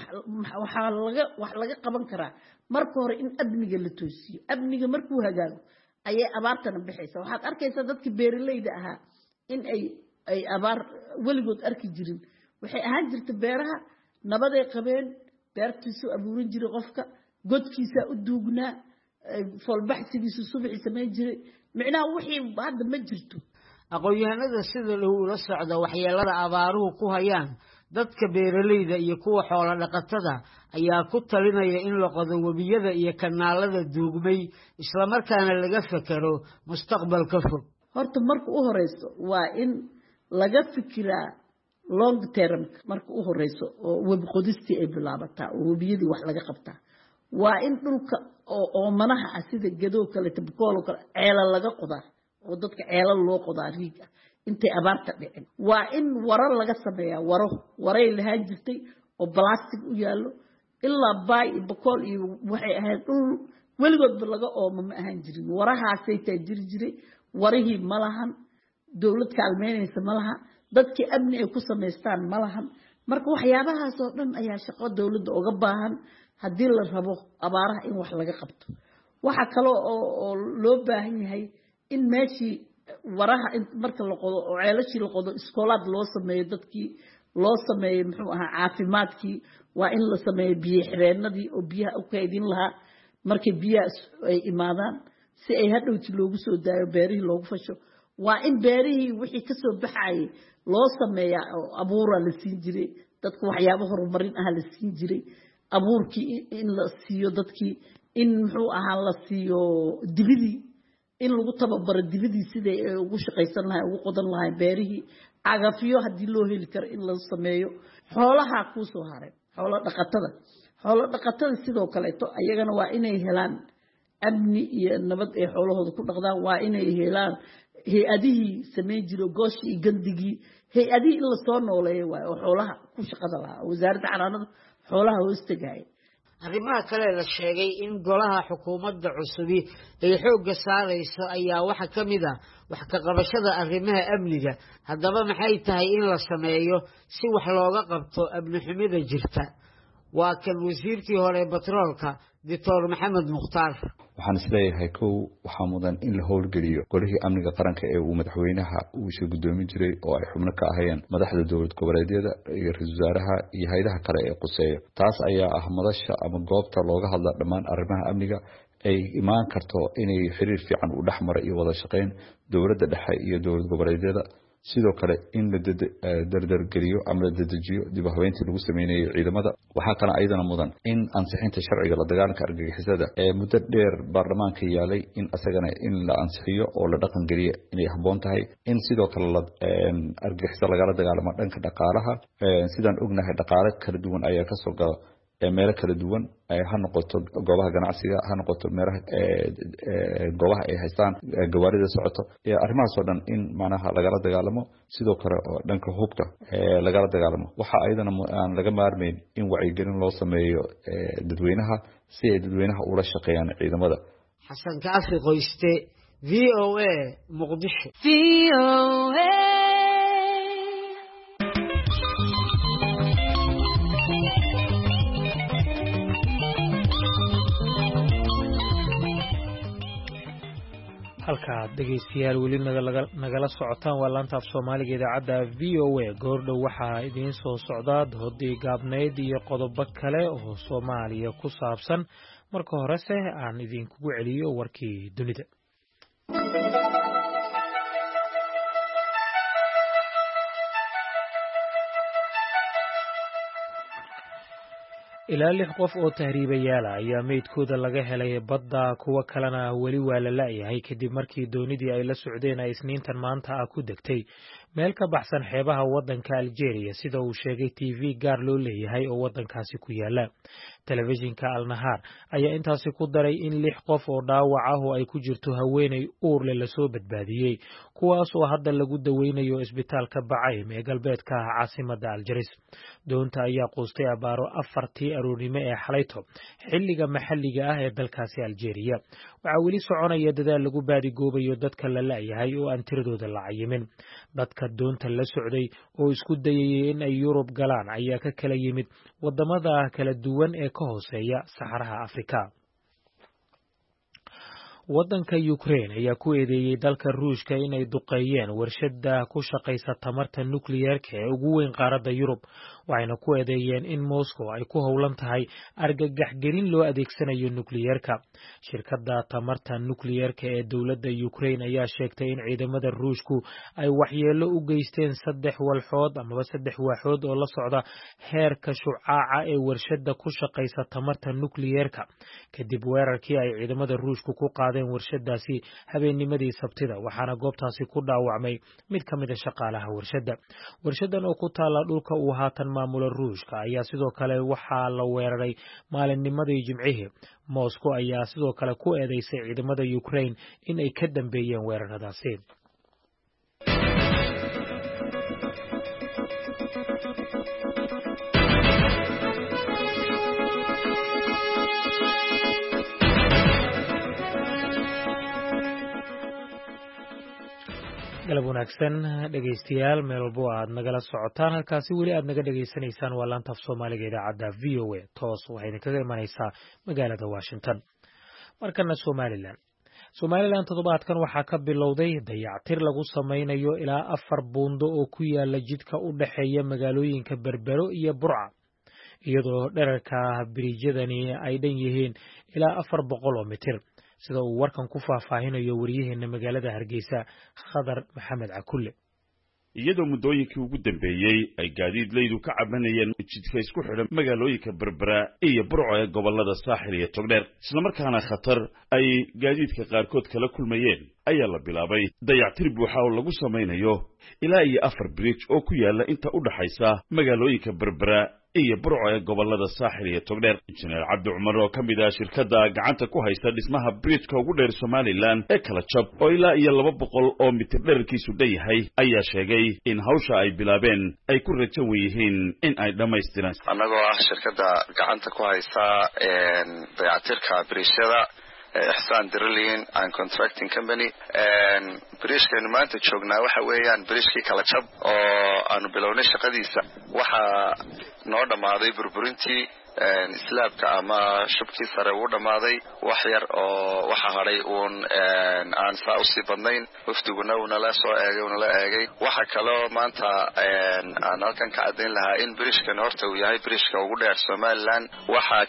wax laga qaban karaa marka hore in amniga la toosiyo amniga markuu hagaago ayay abaartana bixaysa waxaad arkaysaa dadkii beeralayda ahaa in ay abaar weligood arki jirin waxay ahaan jirta beeraha nabaday qabeen beertiisu abuurin jiray qofka godkiisa u duugnaa foolbaxsigiisu subaxii samayn jiray micnaha wixii hadda ma jirto aqoon-yahanada sida lagu la socdo waxyeelada abaaruhu ku hayaan dadka beeralayda iyo kuwa xoolo dhaqatada ayaa ku talinaya in la qodo webiyada iyo kanaalada duugmay isla markaana laga fekero mustaqbalka fog horta marka u horeyso waa in laga fikiraa long term marka u horeyso oo webi qodistii ay bilaabataa oo webiyadii wax laga qabtaa waa in dhulka oo manaha ah sida gadoo kale tabkoolo kale ceela laga qodaa oo dadka ceela loo qodaa riig ah intay abaarta dhicin waa in warar laga sameeyaa waray lahaan jirtay oo plastic u yaallo ilaa baay iyo bakool iyo waxay ahayd dhul weligoodba laga oomo ma ahaan jirin warahaasay taa jiri jiray warihii ma lahan dowlad kaalmeynaysa ma laha dadkii amni ay ku samaystaan ma lahan marka waxyaabahaas oo dhan ayaa shaqo dowladda uga baahan haddii la rabo abaaraha in wax laga qabto waxa kale oo loo baahan yahay in meeshii waraha marka la qodo oo ceelashii la qodo iskoolaad loo sameeyo dadkii loo sameeyo muxuu ahaa caafimaadkii waa in la sameeyo biyo xireenadii oo biyaha u kaydin lahaa markay biyaha ay imaadaan si ay hadhowti loogu soo daayo beerihii loogu fasho waa in beerihii wixii kasoo baxayay loo sameeyaa oo abuura la siin jiray dadka waxyaabo horumarin ah la siin jiray abuurkii in la siiyo dadkii in muxuu ahaa la siiyo dibidii in lagu tababaro dibidii siday ugu shaqaysan lahay ugu qodan lahay beerihii cagafyo haddii loo heli karo in la sameeyo xoolaha kuusoo haray xoolo dhaqatada sidoo kaleeto ayagana waa inay helaan amni iyo nabad ay xoolahooda ku dhaqdaan waa inay helaan hay-adihii samayn jiro gooshii iyo gandigii hay-adihii in lasoo nooleeyo waayo oo xoolaha ku shaqada lahaa wasaaradda xanaanada xoolaha hoos tegaya arrimaha kale la sheegay in golaha xukuumadda cusubi ay xoogga saarayso ayaa waxa ka mid ah wax ka qabashada arrimaha amniga haddaba maxay tahay in la sameeyo si wax looga qabto amni xumida jirta waa kan wasiirkii hore batroolka doctor maxamed mukhtaar waxaan isleeyahay kow waxaa mudan in la howlgeliyo golihii amniga qaranka ee uu madaxweynaha uu isha guddoomin jiray oo ay xubno ka ahayeen madaxda dowlad goboleedyada iyo ra-iisul wasaaraha iyo hay'adaha kale ee quseeya taas ayaa ah madasha ama goobta looga hadla dhammaan arrimaha amniga ay imaan karto inay xiriir fiican u dhexmara iyo wada shaqayn dowladda dhexe iyo dowlad goboleedyada sidoo kale in la dardargeliyo ama la dedejiyo dib u habeyntii lagu sameynayay ciidamada waxaa kale ayadana mudan in ansixinta sharciga la dagaalanka argagixisada ee muddo dheer baarlamaanka yaalay in asagana in la ansixiyo oo la dhaqan geliyo inay habboon tahay in sidoo kale argagixisa lagala dagaalamo dhanka dhaqaalaha sidaan ognahay dhaqaale kala duwan ayaa kasoo gala meelo kala duwan ha noqoto goobaha ganacsiga ha noqoto meelaha goobaha ay haystaan gawaarida socoto arrimahaas oo dhan in macnaha lagala dagaalamo sidoo kale oo dhanka hubka lagala dagaalamo waxa ayadana aan laga maarmayn in wacyigelin loo sameeyo dadweynaha si ay dadweynaha ula shaqeeyaan ciidamada xasan kaafi qoyste VOA muqdisho halkaad dhegaystayaal weli nagala socotaan waa laanta af soomaaliga idaacadda VOA goordhow waxaa idiin soo socdaa doodii gaabnayd iyo qodobo kale oo soomaaliya ku saabsan marka horese aan idinkugu celiyo warkii dunida ilaa 6 qof oo tahriibayaal ah ayaa meydkooda laga helay badda, kuwa kalena weli waa la la'yahay kadib markii doonidii ay la socdeen ay Isniintan maanta ah ku degtay meel ka baxsan xeebaha waddanka Algeria, sida uu sheegay TV gaar loo leeyahay oo waddankaasi ku yaala. Telefishinka Al Nahar ayaa intaasi ku daray in 6 qof oo dhaawac ah oo ay ku jirto haweeney uur leh la soo badbaadiyey, kuwaas oo hadda lagu daweynayo isbitaalka Bacaym ee galbeedka caasimadda Algeris. Doonta ayaa quustay abaaro 4 aroornimo ee xalayto xilliga maxalliga ah ee dalkaasi Algeria. Waxaa weli soconaya dadaal lagu baadigoobayo dadka la la'yahay oo aan tiradooda la cayimin. Dadka doonta la socday oo isku dayayay in ay Yurub galaan ayaa ka kala yimid wadamada kala duwan ee ka hooseeya Saxaraha Afrika. Waddanka Ukraine ayaa ku eedeeyay dalka Ruushka inay duqeeyeen warshadda ku shaqeysa tamarta nukliyeerka ee ugu weyn qaaradda Yurub, waxayna ku eedeeyeen in Moscow ay ku howlan tahay argagax gelin loo adeegsanayo nukliyeerka. Shirkadda tamarta nukliyeerka ee dowladda Ukraine ayaa sheegtay in ciidamada Ruushku ay waxyeello u geysteen 3 waaxood oo la socda heerka shucaaca ee warshadda ku shaqeysa tamarta nukliyeerka kadib weerarkii ay ciidamada Ruushku ku qaadeen warshadaasi habeennimadii Sabtida, waxaana goobtaasi ku dhaawacmay mid ka mid ah shaqaalaha warshadda. Warshadan oo ku taala dhulka uu haatan maamula Ruushka ayaa sidoo kale waxaa la weeraray maalinnimadii Jimcihii. Moscow ayaa sidoo kale ku eedeysay ciidamada Ukraine in ay ka dambeeyeen weeraradaasi. galab wanaagsan dhegaystayaal, meel walba aad nagala socotaan. halkaasi weli aad naga dhegaysanaysaan waa laanta af Soomaaliga idaacadda VOA toos waxayna kaga imanaysaa magaalada Washington. Markana Somaliland toddobaadkan waxaa ka bilowday dayactir lagu sameynayo ilaa 4 buundo oo ku yaala jidka u dhaxeeya magaalooyinka Berbero iyo Burca, iyadoo dhererka biriijyadani ay dhan yihiin ilaa 400 mitir. sida uu warkan ku faahfaahinayo wariyaheena magaalada Hargeysa Khadar Maxamed Cakulle. iyadoo muddooyinkii ugu dambeeyay ay gaadiidleydu ka cabanayeen jidka isku xidhan magaalooyinka Berbera iyo Burco ee gobolada Saaxil iyo Togdheer, isla markaana khatar ay gaadiidka qaarkood kala kulmayeen, ayaa la bilaabay dayactir buuxa oo lagu sameynayo ilaa iyo 4 bridge oo ku yaala inta u dhaxaysa magaalooyinka Berbera iyo Burco ee gobolada Saaxil iyo Togdheer. Injineer Cabdi Cumar oo ka mid ah shirkadda gacanta ku haysta dhismaha bridge-ka ugu dheer Somaliland ee kala jab oo ilaa iyo 200 oo mitir dhererkiisu dheeyahay, ayaa sheegay in hawsha ay bilaabeen ay ku rajo yihiin in ay dhamaystiraan. annagoo ah shirkadda gacanta ku haysta dayactirka bridge-yada Ihsan Drilling and Contracting Company. bridge-kan maanta joognaa waxa weeyaan bridge-kii kala jab oo aanu bilownay shaqadiisa. waxaa noo dhamaaday burburintii islaabka ama shubkii sare uu dhamaaday, wax yar oo waxa hadhay uun aan saa usii badnayn. wafdiguna unala soo eegay waxa kaloo maanta aan halkan ka caddayn lahaa in bridge-kan horta uu yahay bridge-ka ugu dheer Somaliland. waxaa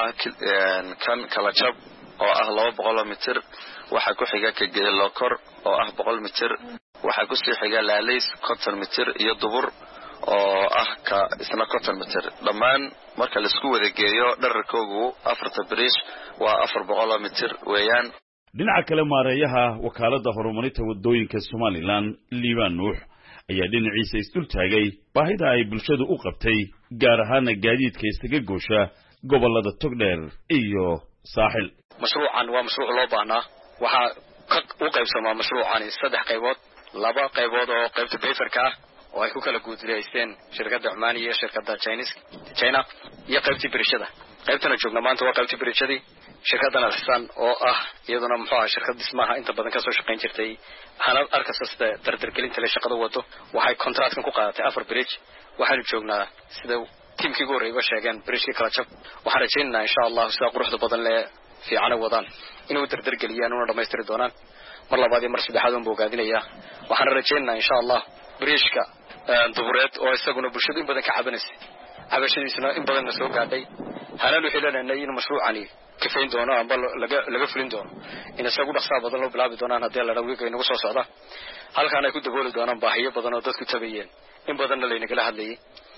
kan kala jab oo ah 200 mitir, waxa ku xiga ka geelo kor oo ah 100 mitir, waxa ku sii xiga laalays 50 mitir iyo dubur oo ah ka isna 50 mitir. dhammaan marka la isku wada geeyo dhererkoodu 4 bridge waa 400 mitir weeyaan. dhinaca kale, maareeyaha wakaaladda horumarinta wadooyinka Somaliland Liibaan Nuux ayaa dhinaciisa isdul taagay baahida ay bulshadu u qabtay, gaar ahaan gaadiidka isaga goosha gobolada Togdheer iyo Saaxil. mashruucan waa mashruuc loo baahnaa. waxaa u qaybsamaa mashruucani 3 qaybood. 2 qaybood oo qaybta paperka ah oo ay ku kala guuleysteen shirkadda Cumaan iyo shirkadda China, iyo qaybtii bridge-yada. qaybtana joogna maanta waa qaybtii bridge-yadii. shirkaddan Ihsan oo ah iyaduna shirkad dhismaha inta badan ka soo shaqayn jirtay, waxaana arkaysa dardargelinta la shaqada wado. waxay contractkan ku qaadatay 4 bridge. waxaanu joognaa sida tiimkii ugu horreeyay sheegeen bridge-kii kala jab. waxaan rajaynaynaa insha Allah sida quruxda badan leh fiican wadaan inuu dardargeliyaan una dhamaystiri doonaan. mar labaad iyo mar saddexaad aan bogaadinayaa. waxaan rajaynaynaa insha Allah bridge-ka dubureed oo isaguna bulshadu in badan ka cabanaysay, cabashadiisuna in badan soo gaadhay. hanaan u xilanayna in mashruucani kafayn doono amba laga fulin doono in isagu dhaqso badan loo bilaabi doonaan haddii la dhawiga inagu soo socda. halkaan ay ku dabooli doonaan baahiyo badan oo dadku tabayeen in badanna laynagala hadlayay.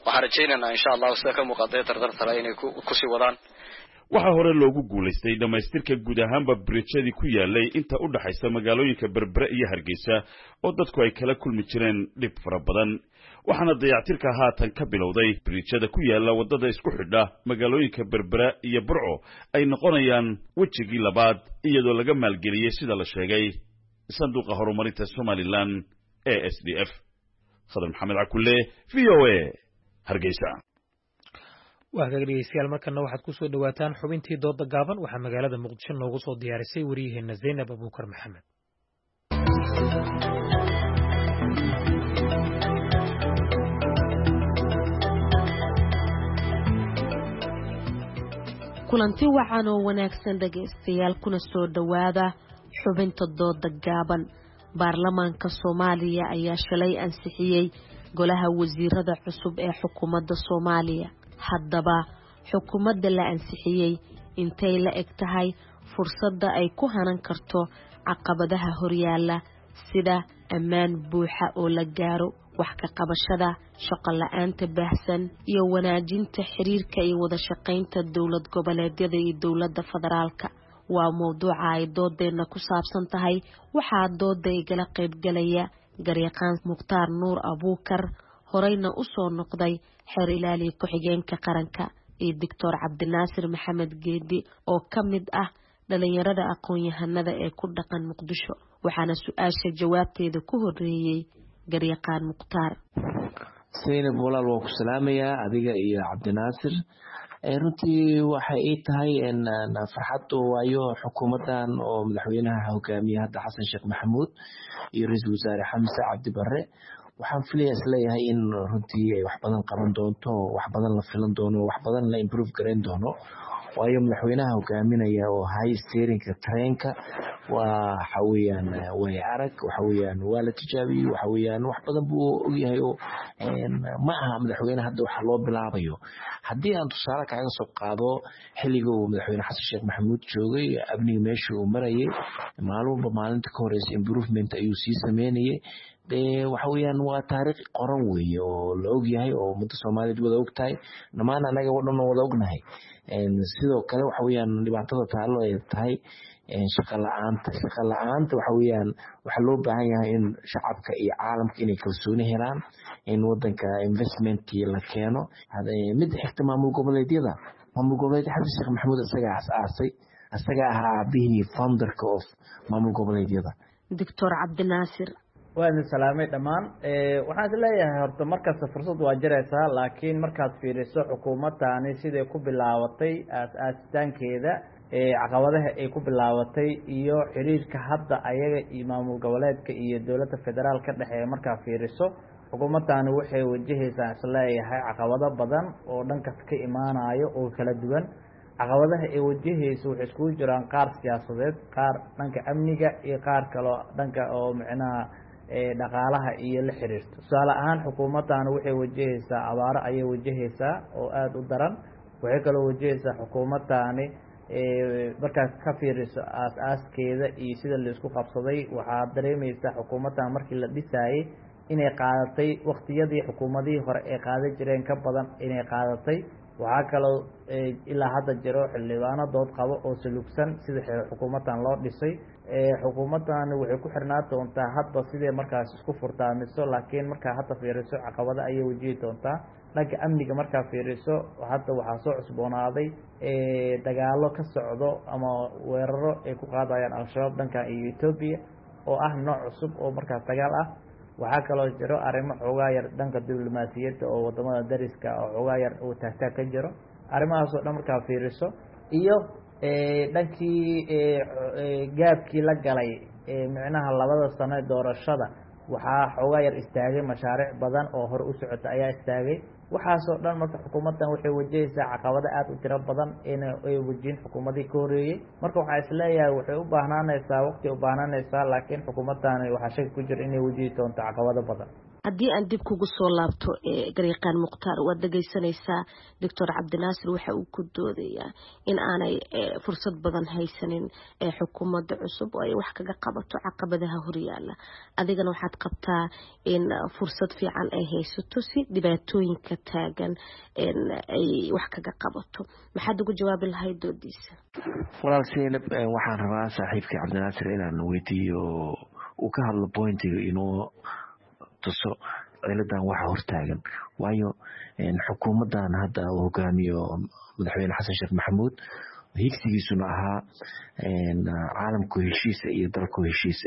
waxaan rajaynaynaa insha allah sida ka muuqatay tartartala inay ku sii wadaan. waxaa hore loogu guulaystay dhamaystirka guud ahaanba bridgeadii ku yaalay inta u dhaxaysa magaalooyinka Berbera iyo Hargeysa oo dadku ay kala kulmi jireen dhib fara badan waxaana dayactirka haatan ka bilowday bridgeada ku yaala wadada isku xidha magaalooyinka Berbera iyo Burco ay noqonayaan wajigii labaad iyadoo laga maalgeliyay sida la sheegay sanduuqa horumarinta Somaliland ee SDF. Khadar Maxamed Cakulle, VOA, Hargeysa. waa kaga dhegeystayaal markana waxaad ku soo dhawaataan xubintii dooda gaaban waxaa magaalada Muqdisho noogu soo diyaarisay wariyaheena Zainab Abuukar Maxamed. kulanti wacan oo wanaagsan dhageystayaal kuna soo dhawaada xubinta dooda gaaban. baarlamaanka Soomaaliya ayaa shalay ansixiyay golaha wasiirada cusub ee xukuumadda Soomaaliya. haddaba xukuumadda la ansixiyay intay la eg tahay fursadda ay ku hanan karto caqabadaha horyaala sida ammaan buuxa oo la gaaro, wax ka qabashada shaqo la'aanta baahsan iyo wanaajinta xiriirka iyo wada shaqaynta dowlad goboleedyada iyo dowladda federaalka. waa mowduuca ay doodeena ku saabsan tahay. waxaa dooda igala qaybgalaya garyaqaan Mukhtaar Nuur Abuukar, horeyna u soo noqday xeer ilaaliye ku-xigeenka qaranka, iyo Dr. Cabdinaasir Maxamed Geedi oo ka mid ah dhalinyarada aqoon-yahanada ee ku dhaqan Muqdisho. waxaana su-aasha jawaabteeda ku horeeyay garyaqaan Mukhtaar. Zainab walaal waan ku salaamayaa adiga iyo Cabdinaasir. runtii waxay ii tahay farxad waayo xukuumadan oo madaxweynaha hogaamiye hadda Xasan Sheekh Maxamuud iyo ra'iisul wasaare Xamse Cabdi Barre waxaan filayaa in runtii ay wax badan qaban doonto, wax badan la filan doono, wax badan la improve gareyn doono. waayo madaxweynaha hogaaminaya oo hay steerinka treenka waxa weeyaan way arag, waxa weeyaan waa la tijaabiyay, waxa weeyaan wax badan buu og yahay oo ma aha madaxweynaha hadda waxa loo bilaabayo. haddii aan tusaale kaaga soo qaado xilliga uu madaxweyne Xasan Sheekh Maxamuud joogay amniga meesha uu marayay maalinba maalinta ka horeysa improvement ayuu sii sameynayay. waxa weeyaan waa taariikh qoran weeye oo la og yahay oo ummadda Soomaaliyeed wada og tahay, dhammaan anaga wadhan wada ognahay. sidoo kale waxa weeyaan dhibaatada taalo ay tahay shaqo la'aanta waxa weeyaan waxa loo baahan yahay in shacabka iyo caalamka inay kalsooni helaan, in wadanka investment la keeno. mid xigta maamul goboleedyada Xasan Sheekh Maxamuud isaga ahaa aabihii founderka of maamul goboleedyada. Dr. Cabdinaasir waan salaamay dhamaan. waxaan leeyahay horta markaas fursad waa jiraysaa, laakiin markaad fiiriso xukuumadani sidee ku bilaabatay aasitaankeeda, caqabadaha ay ku bilaabatay iyo xiriirka hadda ayaga iyo maamul goboleedka iyo dowladda federaal ka dhaxeeya, markaa fiiriso xukuumadani waxay wajahaysaa isleeyahay caqabado badan oo dhankas ka imaanayo oo kala duwan. caqabadaha ay wajahayso waxay iskugu jiraan qaar siyaasadeed, qaar dhanka amniga iyo qaar kaloo dhanka oo micnaha dhaqaalaha iyo la xiriirto. tusaale ahaan xukuumadani waxay wajahaysaa abaaro ayay wajahaysaa oo aada u daran. waxay kaloo wajahaysaa xukuumadani markaad ka fiiriso aas-aaskeeda iyo sida laisku qabsaday, waxaad dareemaysaa xukuumaddan markii la dhisaayay inay qaadatay waqtiyadii xukuumadihii hore ay qaadan jireen ka badan inay qaadatay. waxaa kaloo ilaa hadda jiro xildhibaano dood qabo oo salugsan sida xukuumaddan loo dhisay. xukuumaddan waxay ku xirnaan doontaa hadba sidee markaas isku furtaamiso, laakiin markaa hadda fiiriso caqabado ayay wajihi doontaa. dhanka amniga markaa fiiriso hadda waxaa soo cusboonaaday dagaalo ka socdo ama weeraro ay ku qaadayaan al-shabaab dhanka iyo Ethiopia oo ah nooc cusub oo markaas dagaal ah. waxaa kaloo jiro arrimo xoogaa yar dhanka diblomaasiyadda oo wadamada dariska oo xoogaa yar uu taagtaag ka jiro. arrimahaasoo dhan markaa fiiriso iyo dhankii gaabkii la galay micnaha 2 sano doorashada waxaa xoogaa yar istaagay mashaariic badan oo hore u socota ayaa istaagay. waxaasoo dhan marka xukuumaddan waxay wajahaysaa caqabado aada u tiro badan ay wajihin xukuumadii ka horeeyey. marka waxaa isleeyahay waxay u baahnaanaysaa waqti u baahnaanaysaa, laakiin xukuumaddani waxaa shaki ku jira inay wajihi doonto caqabado badan. haddii aan dib kugu soo laabto garyaqaan mukhtaar waad dhegaysanaysaa doctor cabdinaasir waxa uu ku doodayaa in aanay fursad badan haysanin xukuumadda cusub oo ay wax kaga qabato caqabadaha horyaala adigana waxaad qabtaa in fursad fiican ay haysato si dhibaatooyinka taagan ay wax kaga qabato maxaad ugu jawaabi lahayd doodiisa walaal Zeynab waxaan rabaa saaxiibkii cabdinaasir inaan weydiiyo uu ka hadlo pointiga inuu tuso ciladan waxa hortaagan waayo xukuumadan hadda uu hogaamiyo madaxweyne xasan sheekh maxamuud higsigiisuna ahaa caalamku heshiis iyo dalku heshiis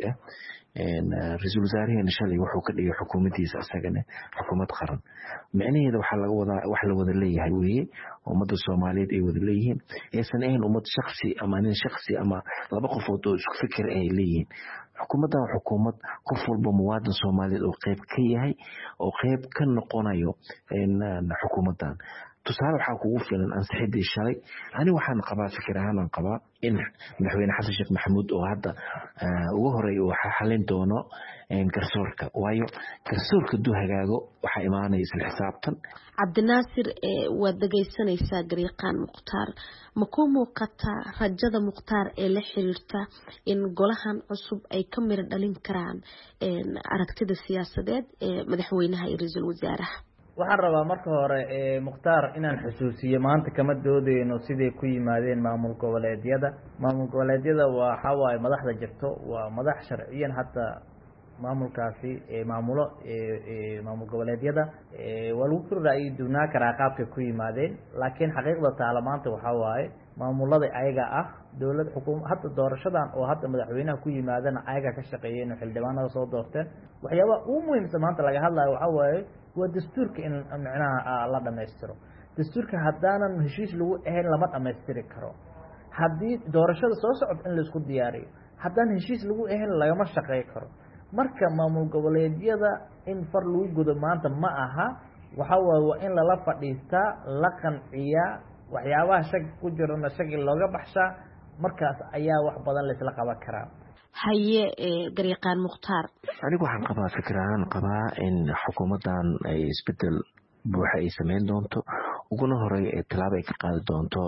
ra-iisul wasaaraheena shalay wuxuu ka dhigay xukuumaddiisa isagana xukuumad qaran micnaheeda waxaa laga wadaa wax la wada leeyahay weeye ummadda soomaaliyeed ay wada leeyihiin aysan ahayn ummad shaksi ama nin shaksi ama laba qofood oo isku fikir ay leeyihiin xukuumaddan waa xukuumad qof walba muwaadin soomaaliyeed oo qayb ka yahay oo qayb ka noqonayo xukuumaddan tusaale waxaa kugu filan ansixidii shalay ani waxaan qabaa fikir ahaan qabaa in madaxweyne xasan sheekh maxamuud oo hadda ugu horeeya uu xalin doono garsoorka waayo garsoorka duu hagaago waxaa imaanaya isla xisaabtan cabdinaasir waad dhegaysanaysaa garyaqaan mukhtaar ma ku muuqataa rajada mukhtaar ee la xiriirta in golahan cusub ay ka miro dhalin karaan aragtida siyaasadeed ee madaxweynaha iyo ra-iisul wasaaraha waxaan rabaa marka hore mukhtaar inaan xusuusiyo maanta kama doodeyno siday ku yimaadeen maamul goboleedyada waxa waaye madaxda jirto waa madax sharciyan hataa maamulkaasi maamulo maamul goboleedyada waa lagu kor ra'yi duwnaa karaa qaabkay ku yimaadeen laakiin xaqiiqda taala maanta waxaa waaye maamulada ayaga ah dowlad xukuum hadda doorashadan oo hadda madaxweynaha ku yimaadana ayaga ka shaqeeyeen oo xildhibaanada soo doorteen waxyaabaha ugu muhiimsan maanta laga hadlayo waxaa waaye waa dastuurka in micnaha la dhammaystiro dastuurka haddaanan heshiis lagu ahayn lama dhammaystiri karo haddii doorashada soo socod in laisku diyaariyo haddaan heshiis lagu ahayn lagama shaqey karo marka maamul goboleedyada in far lagu gudo maanta ma aha waxa waaye waa in lala fadhiistaa la qanciyaa waxyaabaha shaki ku jirana shaki looga baxshaa markaas ayaa wax badan laisla qaban karaa haye garyaqaan mukhtaar anigu waxaan qabaa fikir ahaan qabaa in xukuumaddan ay isbedel buuxa ay sameyn doonto uguna horey tallaabo ay ka qaadi doonto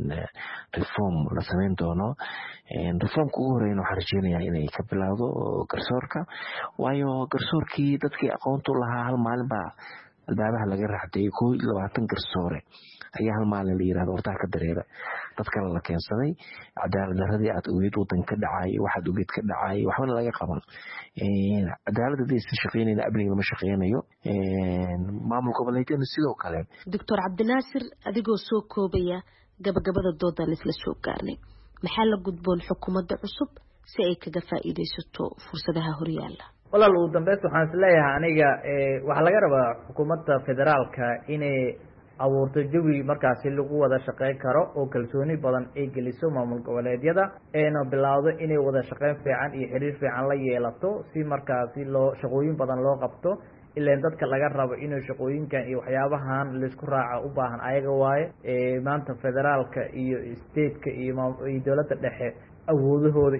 reform la sameyn doono reformka ugu horeyna waxaan rajeynayaa inay ka bilowdo garsoorka waayo garsoorkii dadkii aqoonta u lahaa hal maalin baa albaabaha laga raxday 21 garsoore ayaa hal maalin la yiraahdo hortaa ka dareera dad kale la keensaday cadaalad daradii aad ogeyd wadan ka dhacay waxaad ogeyd ka dhacay waxbana laga qaban cadaaladda si shaqeynayna abniga lama shaqeynayo maamul goboleedyada sidoo kale doctor cabdinaasir adigoo soo koobaya gabagabada doodan isla soo gaarnay maxaa la gudboon xukuumadda cusub si ay kaga faa'iideysato fursadaha horyaala walaal ugu dambeynta waxaan isleeyahay aniga waxaa laga rabaa xukuumadda federaalka inay abuurto jawi markaasi lagu wada shaqeyn karo oo kalsooni badan ay geliso maamul goboleedyada ayna bilowdo inay wada shaqeyn fiican iyo xiriir fiican la yeelato si markaasi loo shaqooyin badan loo qabto ilaan dadka laga rabo inuu shaqooyinkan iyo waxyaabahan laisku raaco u baahan ayaga waaye maanta federaalka iyo stateka iyo dowladda dhexe awoodahooda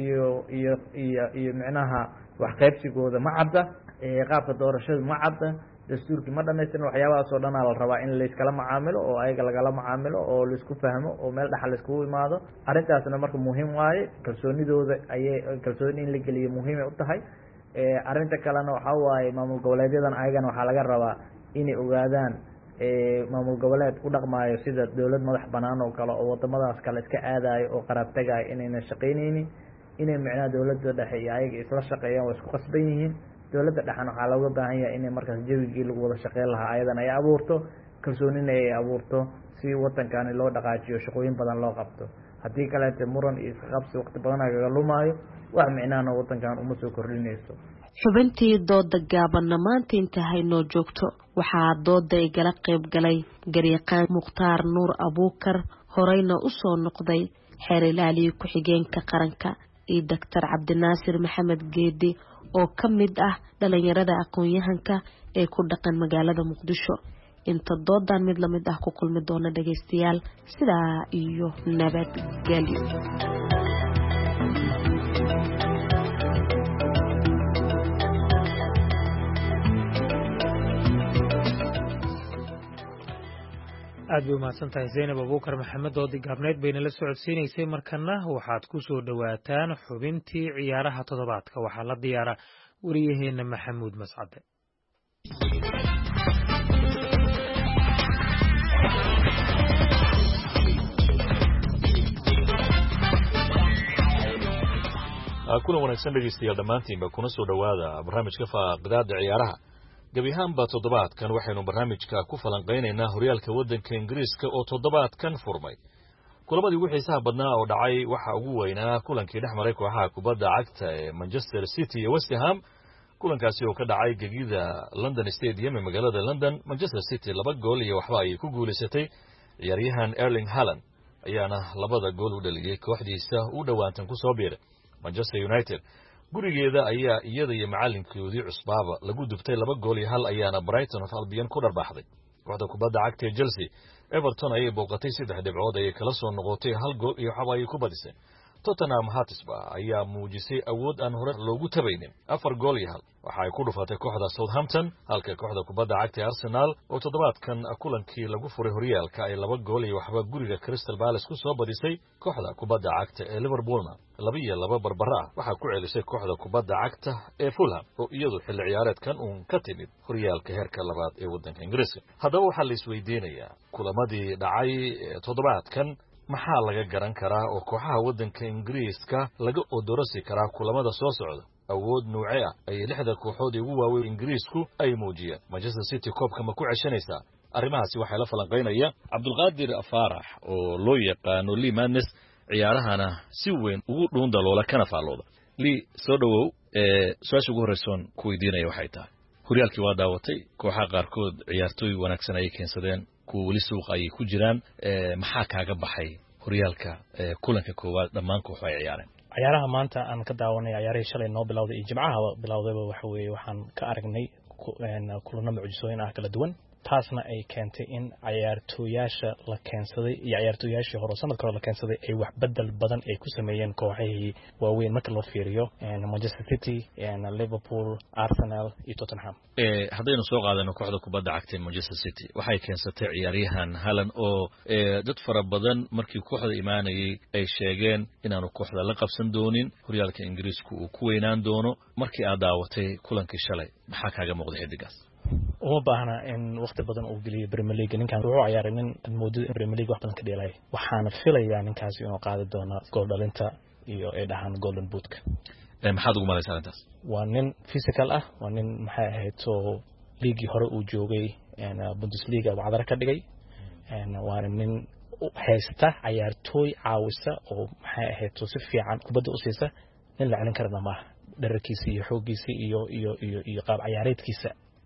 iyo micnaha wax qaybsigooda ma cadda qaabka doorashada ma cadda dastuurkii ma dhamaystirin waxyaabahaas oo dhanaa la rabaa in layskala macaamilo oo ayaga lagala macaamilo oo laisku fahmo oo meel dhaxa laiskugu imaado arrintaasna marka muhiim waaye kalsoonidooda kalsooni in la geliyo muhiimay u tahay arrinta kalena waxaa waaye maamul goboleedyadan ayagana waxaa laga rabaa inay ogaadaan maamul goboleed u dhaqmaayo sida dowlad madax banaan oo kale oo wadamadaas kale iska aadayo oo qaraab tagayo inayna shaqaynaynin inay micnaha dowladda dhexe iyo ayaga isla shaqeeyaan waa isku qasban yihiin dowladda dhexan waxaa looga baahan yahay inay markaas jawigii lagu wada shaqeyn lahaa ayadan ay abuurto kalsoonina ay abuurto si wadankani loo dhaqaajiyo shaqooyin badan loo qabto haddii kaleete muran iyo isqabsi waqti badan agaga lumaayo wax micnahana wadankan uma soo kordhinayso xubintii dooda gaabanna maanta inta haynoo joogto waxaa dooda igala qayb galay garyaqaan mukhtaar nuur abuukar horeyna usoo noqday xeer ilaaliye ku-xigeenka qaranka iyo doctor cabdinaasir maxamed geedi oo ka mid ah dhalinyarada aqoon-yahanka ee ku dhaqan magaalada muqdisho inta doodan mid lamid ah ku kulmi doona dhageystayaal sidaa iyo nabadgelyo aad bay umahadsan tahay zaynab abuukar maxamed oo digaabneyd bayna la socodsiinaysay markana waxaad ku soo dhowaataan xubintii ciyaaraha toddobaadka waxaa la diyaara wariyaheena maxamuud mascade kulan wanaagsan dhegeystayaal dhammaantiinba kuna soo dhowaada barnaamijka faaqidaada ciyaaraha gebi ahaanba toddobaadkan waxaynu barnaamijka ku falanqaynaynaa horyaalka waddanka ingiriiska oo toddobaadkan furmay kulamadii ugu xiisaha badnaa oo dhacay waxa ugu weynaa kulankii dhex maray kooxaha kubadda cagta ee Manchester City iyo West Ham kulankaasi oo ka dhacay gegida London Stadium ee magaalada London Manchester City 2 gool iyo waxba ay ku guuleysatay ciyaaryahan Erling Haaland ayaana labada gool u dhaliyay kooxdiisa u dhawaantan ku soo biiray Manchester United gurigeeda ayaa iyada iyo macalinkoodii cusbaaba lagu dubtay 2 gool iyo 1 ayaana Brighton of Albion ku dharbaxday kooxda kubadda cagta ee Chelsea Everton ayay booqatay 3 dhibcood ay kala soo noqotay 1 gool iyo waxba ay ku badisay Tottenham Hotspur ayaa muujisay awood aan hore loogu tabaynin 4 gool iyo 1 waxa ay ku dhufatay kooxda Southampton halka kooxda kubadda cagta Arsenal oo toddobaadkan kulankii lagu furay horyaalka ay 2 gool iyo waxba guriga Crystal Palace ku soo badisay kooxda kubadda cagta ee Liverpoolna 2-2 barbara waxa ku celisay kooxda kubadda cagta ee Fulham oo iyadu xilli ciyaareedkan uun ka timid horyaalka heerka labaad ee waddanka Ingiriiska haddaba waxa la isweydiinayaa kulamadii dhacay toddobaadkan maxaa laga garan karaa oo kooxaha waddanka Ingiriiska laga odorasi karaa kulamada soo socda awood nuuce ah ay 6 kooxood ugu waaweyn Ingiriisku ay muujiyeen Manchester City koobka ma ku ceshanaysaa arrimahaasi waxay la falanqaynaya Cabdulqaadir Faarax oo loo yaqaano Lee Madness ciyaarahana si weyn ugu dhuundaloola kana faalooda Lee soo dhawow su'aasha ugu horeysan ku weydiinaya waxay tahay horyaalkii waa daawatay kooxaha qaarkood ciyaartooy wanaagsan ay keensadeen kuwa wali suuqa ay ku jiraan maxaa kaaga baxay horyaalka kulanka koowaad dhammaan kooxo ay ciyaareen ciyaaraha maanta aan ka daawanay ciyaarihii shalay noo bilowday iyo jimcaha bilowdayba waxa weeye waxaan ka aragnay kulano mucjisooyin ah kala duwan taasna ay keentay in ciyaartooyaasha la keensaday iyo ciyaartooyaashii hore sanadka hore la keensaday ay wax bedel badan ay ku sameeyeen kooxahii waaweyn marka loo fiiriyo Manchester City, Liverpool, Arsenal iyo Tottenham. Haddaynu soo qaadano kooxda kubadda cagta Manchester City waxay keensatay ciyaaryahan Haaland oo dad fara badan markii kooxda imaanayay ay sheegeen inaanu kooxda la qabsan doonin horyaalka Ingiriisku uu ku weynaan doono markii aad daawatay kulankii shalay maxaa kaaga muuqday xidigaas uma baahna in waqti badan uu geliyo Premier League ninkan wuxuu ciyaaray nin moodada Premier League wax badan ka dheelay waxaana filayaa ninkaasi inuu qaadi doono gool dhalinta iyo ay dhahan Golden Boot-ka maxaad ugu malaysaa intaas waa nin physical ah waa nin maxay ahayd oo league hore uu joogay Bundesliga wacdar ka dhigay waa nin haysta ciyaartooy caawisa oo maxay ahayd si fiican kubadda u siisa in la celin karana ma dharkiisa iyo xoogiisa iyo qaab ciyaareedkiisa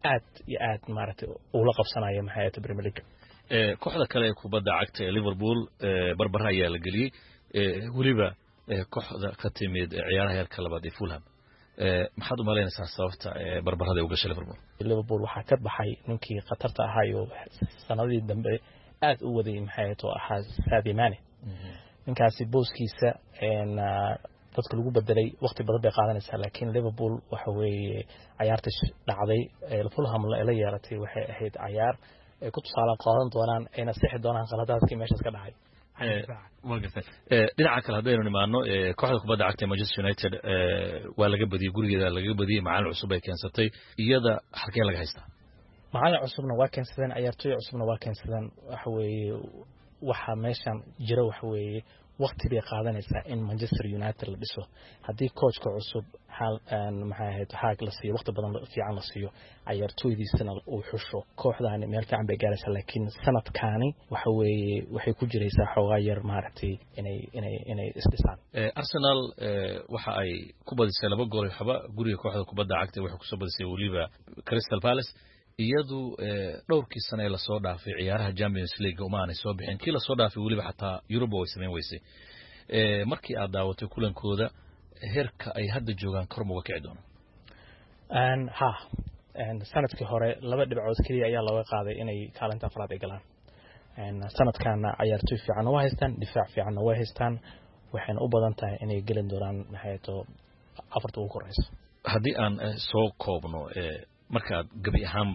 aad maaragtay uu la qabsanayo maxay tahay Premier League kooxda kale ee kubadda cagta ee Liverpool barbara ayaa la geliyay waliba kooxda ka timid ciyaaraha heerka labaad ee Fulham maxaad u malaynaysaa sababta barbarada u gashay Liverpool waxa ka baxay ninkii khatarta ahaa sanadii dambe aad u waday maxay tahay Sadio Mane ninkaasi booskiisa dadka lagu bedelay waqti badan bay qaadanaysaa laakiin Liverpool waxa weeye ciyaarta dhacday Fulham la yeelatay waxay ahayd ciyaar ay ku tusaale qaadan doonaan ayna sixi doonaan qaladaadkii meeshaas ka dhacay dhinaca kale haddaynu nimaano kooxda kubadda cagta Manchester United waa laga badiyay gurigeeda laga badiyay macallin cusub ay keensatay iyada halkee laga haystaa macallin cusubna waa keensadeen ciyaartooy cusubna waa keensadeen waxa weeye waxa meeshan jira waxa weeye waqti bay qaadanaysaa in Manchester United la dhiso hadii coachka cusub maxay ahayd haag la siiyo waqti badan fiican la siiyo ciyaartooydiisana uu xusho kooxdaani meel fiican bay gaaraysaa laakiin sanadkaani waxa weeye waxay ku jiraysaa xoogaa yar maaragtay inay isdhisaan Arsenal waxa ay ku badisay 2 gool waxba guriga kooxda kubadda cagta waxay ku soo badisay waliba Crystal Palace iyadu dhowrkii sano ee la soo dhaafay ciyaaraha Champions League uma aanay soo bixin kii la soo dhaafay waliba xataa Europe way sameyn weysay markii aad daawatay kulankooda heerka ay hadda joogaan kor muga kici doonaan sanadkii hore 2 dhibcood kaliya ayaa looga qaaday inay kaalinta afraad ay galaan sanadkana ciyaartooy fiican oo haystaan difaac fiican oo haystaan waxayna u badan tahay inay gelin doonaan maxay to afarta ugu koreysa haddii aan soo koobno markaad gabi ahaanba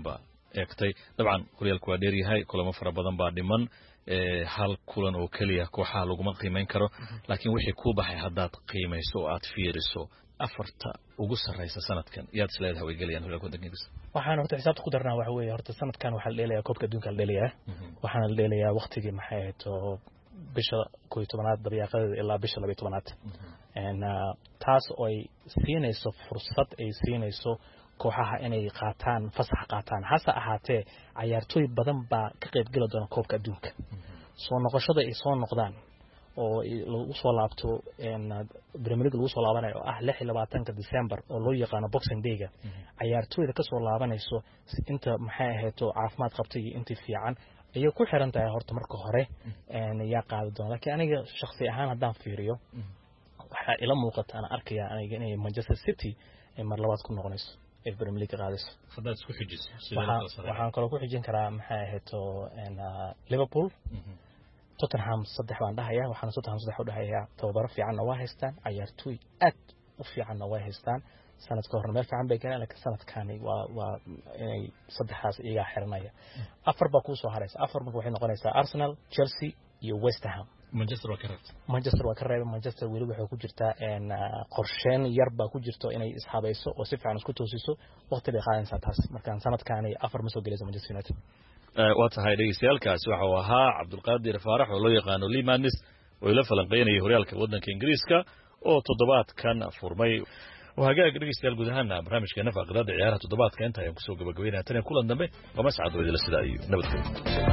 eegtay dabcan horyaalku waa dheer yahay kulamo fara badan baa dhiman hal kulan oo keliya kooxaha laguma qiimeyn karo laakiin wixii ku baxay haddaad qiimayso oo aad fiiriso afarta ugu sarreysa sanadkan yaad isleedahay way gelayaan horyaalka waddanka Ingiriiska waxaan horta xisaabta ku darnaa waxa weeye horta sanadkan waxaa la dheelayaa koobka adduunka la dheelayaa waxaana la dheelayaa waqtigii maxay ahayd oo bisha 11aad dabiiqadeeda ilaa bisha 12aad taas oo ay siinayso fursad ay siinayso kooxaha inay qaataan fasax qaataan hase ahaatee ciyaartooy badan baa ka qayb gali doona koobka adduunka soo noqoshada ay soo noqdaan oo lagu soo laabto Premier League lagu soo laabanayo oo ah 26 December oo loo yaqaan Boxing Day-ga ciyaartooyda ka soo laabanayso inta maxay ahayd caafimaad qabtay inta fiican ayay ku xiran tahay horta marka hore yaa qaadi doona laakiin aniga shakhsi ahaan haddaan fiiriyo waxa ila muuqata aan arkaya aniga inay Manchester City ay mar labaad ku noqonayso ee Premier League qaadayso haddaad isku xijiso waxaan kaloo ku xijin karaa maxay ahayd Liverpool Tottenham saddex baan dhahayaa waxaan Tottenham saddex u dhahayaa tababaro fiicanna waa haystaan ciyaartooy aad u fiicanna waa haystaan sanadka hore meel fiican bay galeen laakiin sanadkani waa inay saddexaas iyaga xiranaya afar baa ku soo haraysa afar marka waxay noqonaysaa Arsenal Chelsea iyo West Ham Manchester waa ka reebay Manchester weli waxay ku jirtaa qorsheen yar baa ku jirto inay isxabayso oo si fiican isku toosiso waqti bay qaadanaysaa taas markaan sanadkani afar ma soo galayso Manchester United waa tahay dhegeystayaaalkaasi waxa uu ahaa Cabdulqaadir Faarax oo loo yaqaano Limanis oo ila falanqeynaya horyaalka waddanka Ingiriiska oo toddobaadkan furmay وهاجاك رجست الجودهنا برنامج كنفع قراد عيارها تضبط كأنت يوم كسوق بجوينها تاني كل النبي ومسعد ويد الاستدائي نبتكم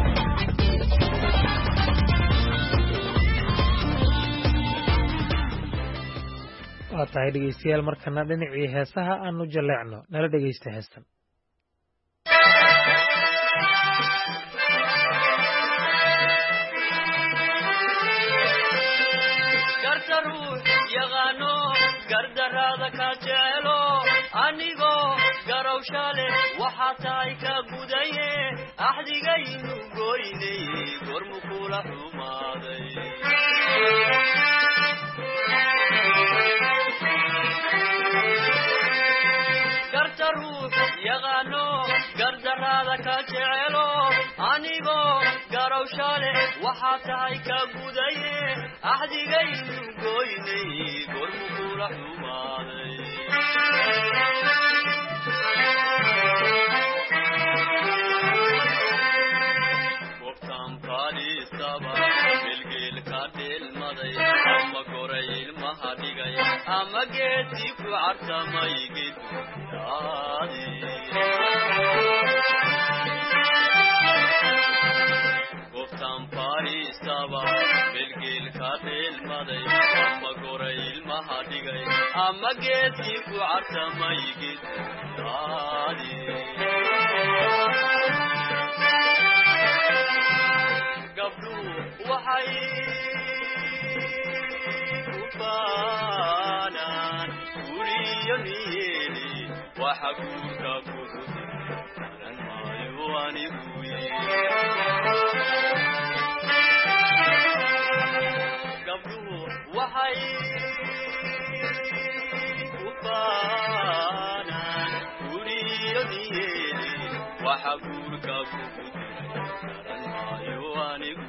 tahay dhegeystayaal markana dhinacii heesaha aanu jaleecno nala dhegeysta heestan gardarada ka jecelo anigo garowshale waxa tahay ka gudaye axdigaynu goynay gormu kula xumaaday gartaruux yaqaano gardarada ka jecelo anigo garowshale waxa tahay ka gudaye axdigaynu goynay gormu kula xumaaday waqtan fadhiistaba bilgeelka dheelmaday ama goray ilmaha dhigay ama geedii ku cartamay geeddaadi waqtan fadhiistaba bilgeelka dheelmaday ama goray ilmaha dhigay ama geedii ku cartamay geeddaadi waxay u baanaan guriyo niyeeli waxa guurka kugu diran maayo anigu gabdhuhu waxay u baanaan guriyo niyeeli waxa guurka kugu diran maayo anigu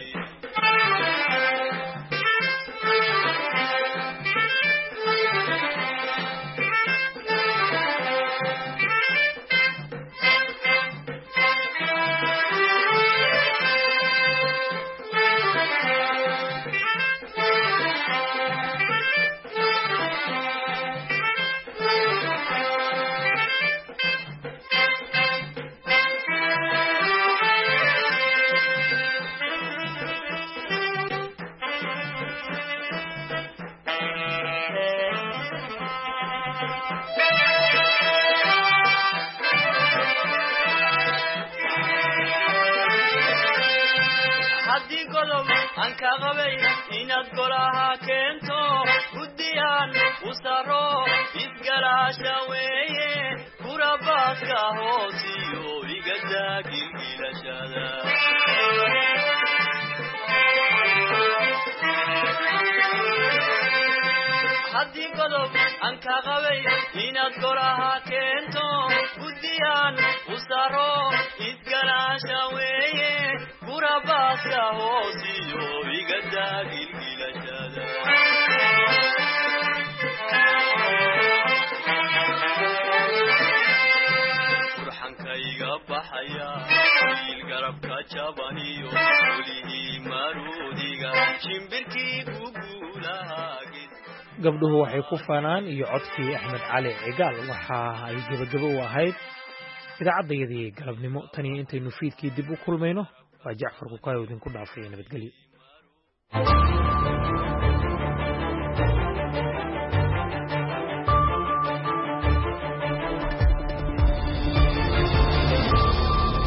inaad golaha keento guddiyaan u saro isgalaasha weeye kurabaadka hoosiyo igadaa gilgilashada haddii godob aan ka qabay inaad golaha keento guddiyaan u saro isgalaasha weeye gurabaaska hoosiyo igadaa gilgilashada burxankayga baxaya wiil garabka jabaniyo welihii maruudiga shimbirkii guguulahaa gabdhuhu waxay ku faanaan iyo codkii axmed cali cigaal waxa ay gebagabo u ahayd idaacadayadii galabnimo tan iyo intaynu fiidkii dib u kulmayno waa jacfar kukayo idinku dhaafaya nabadgelyo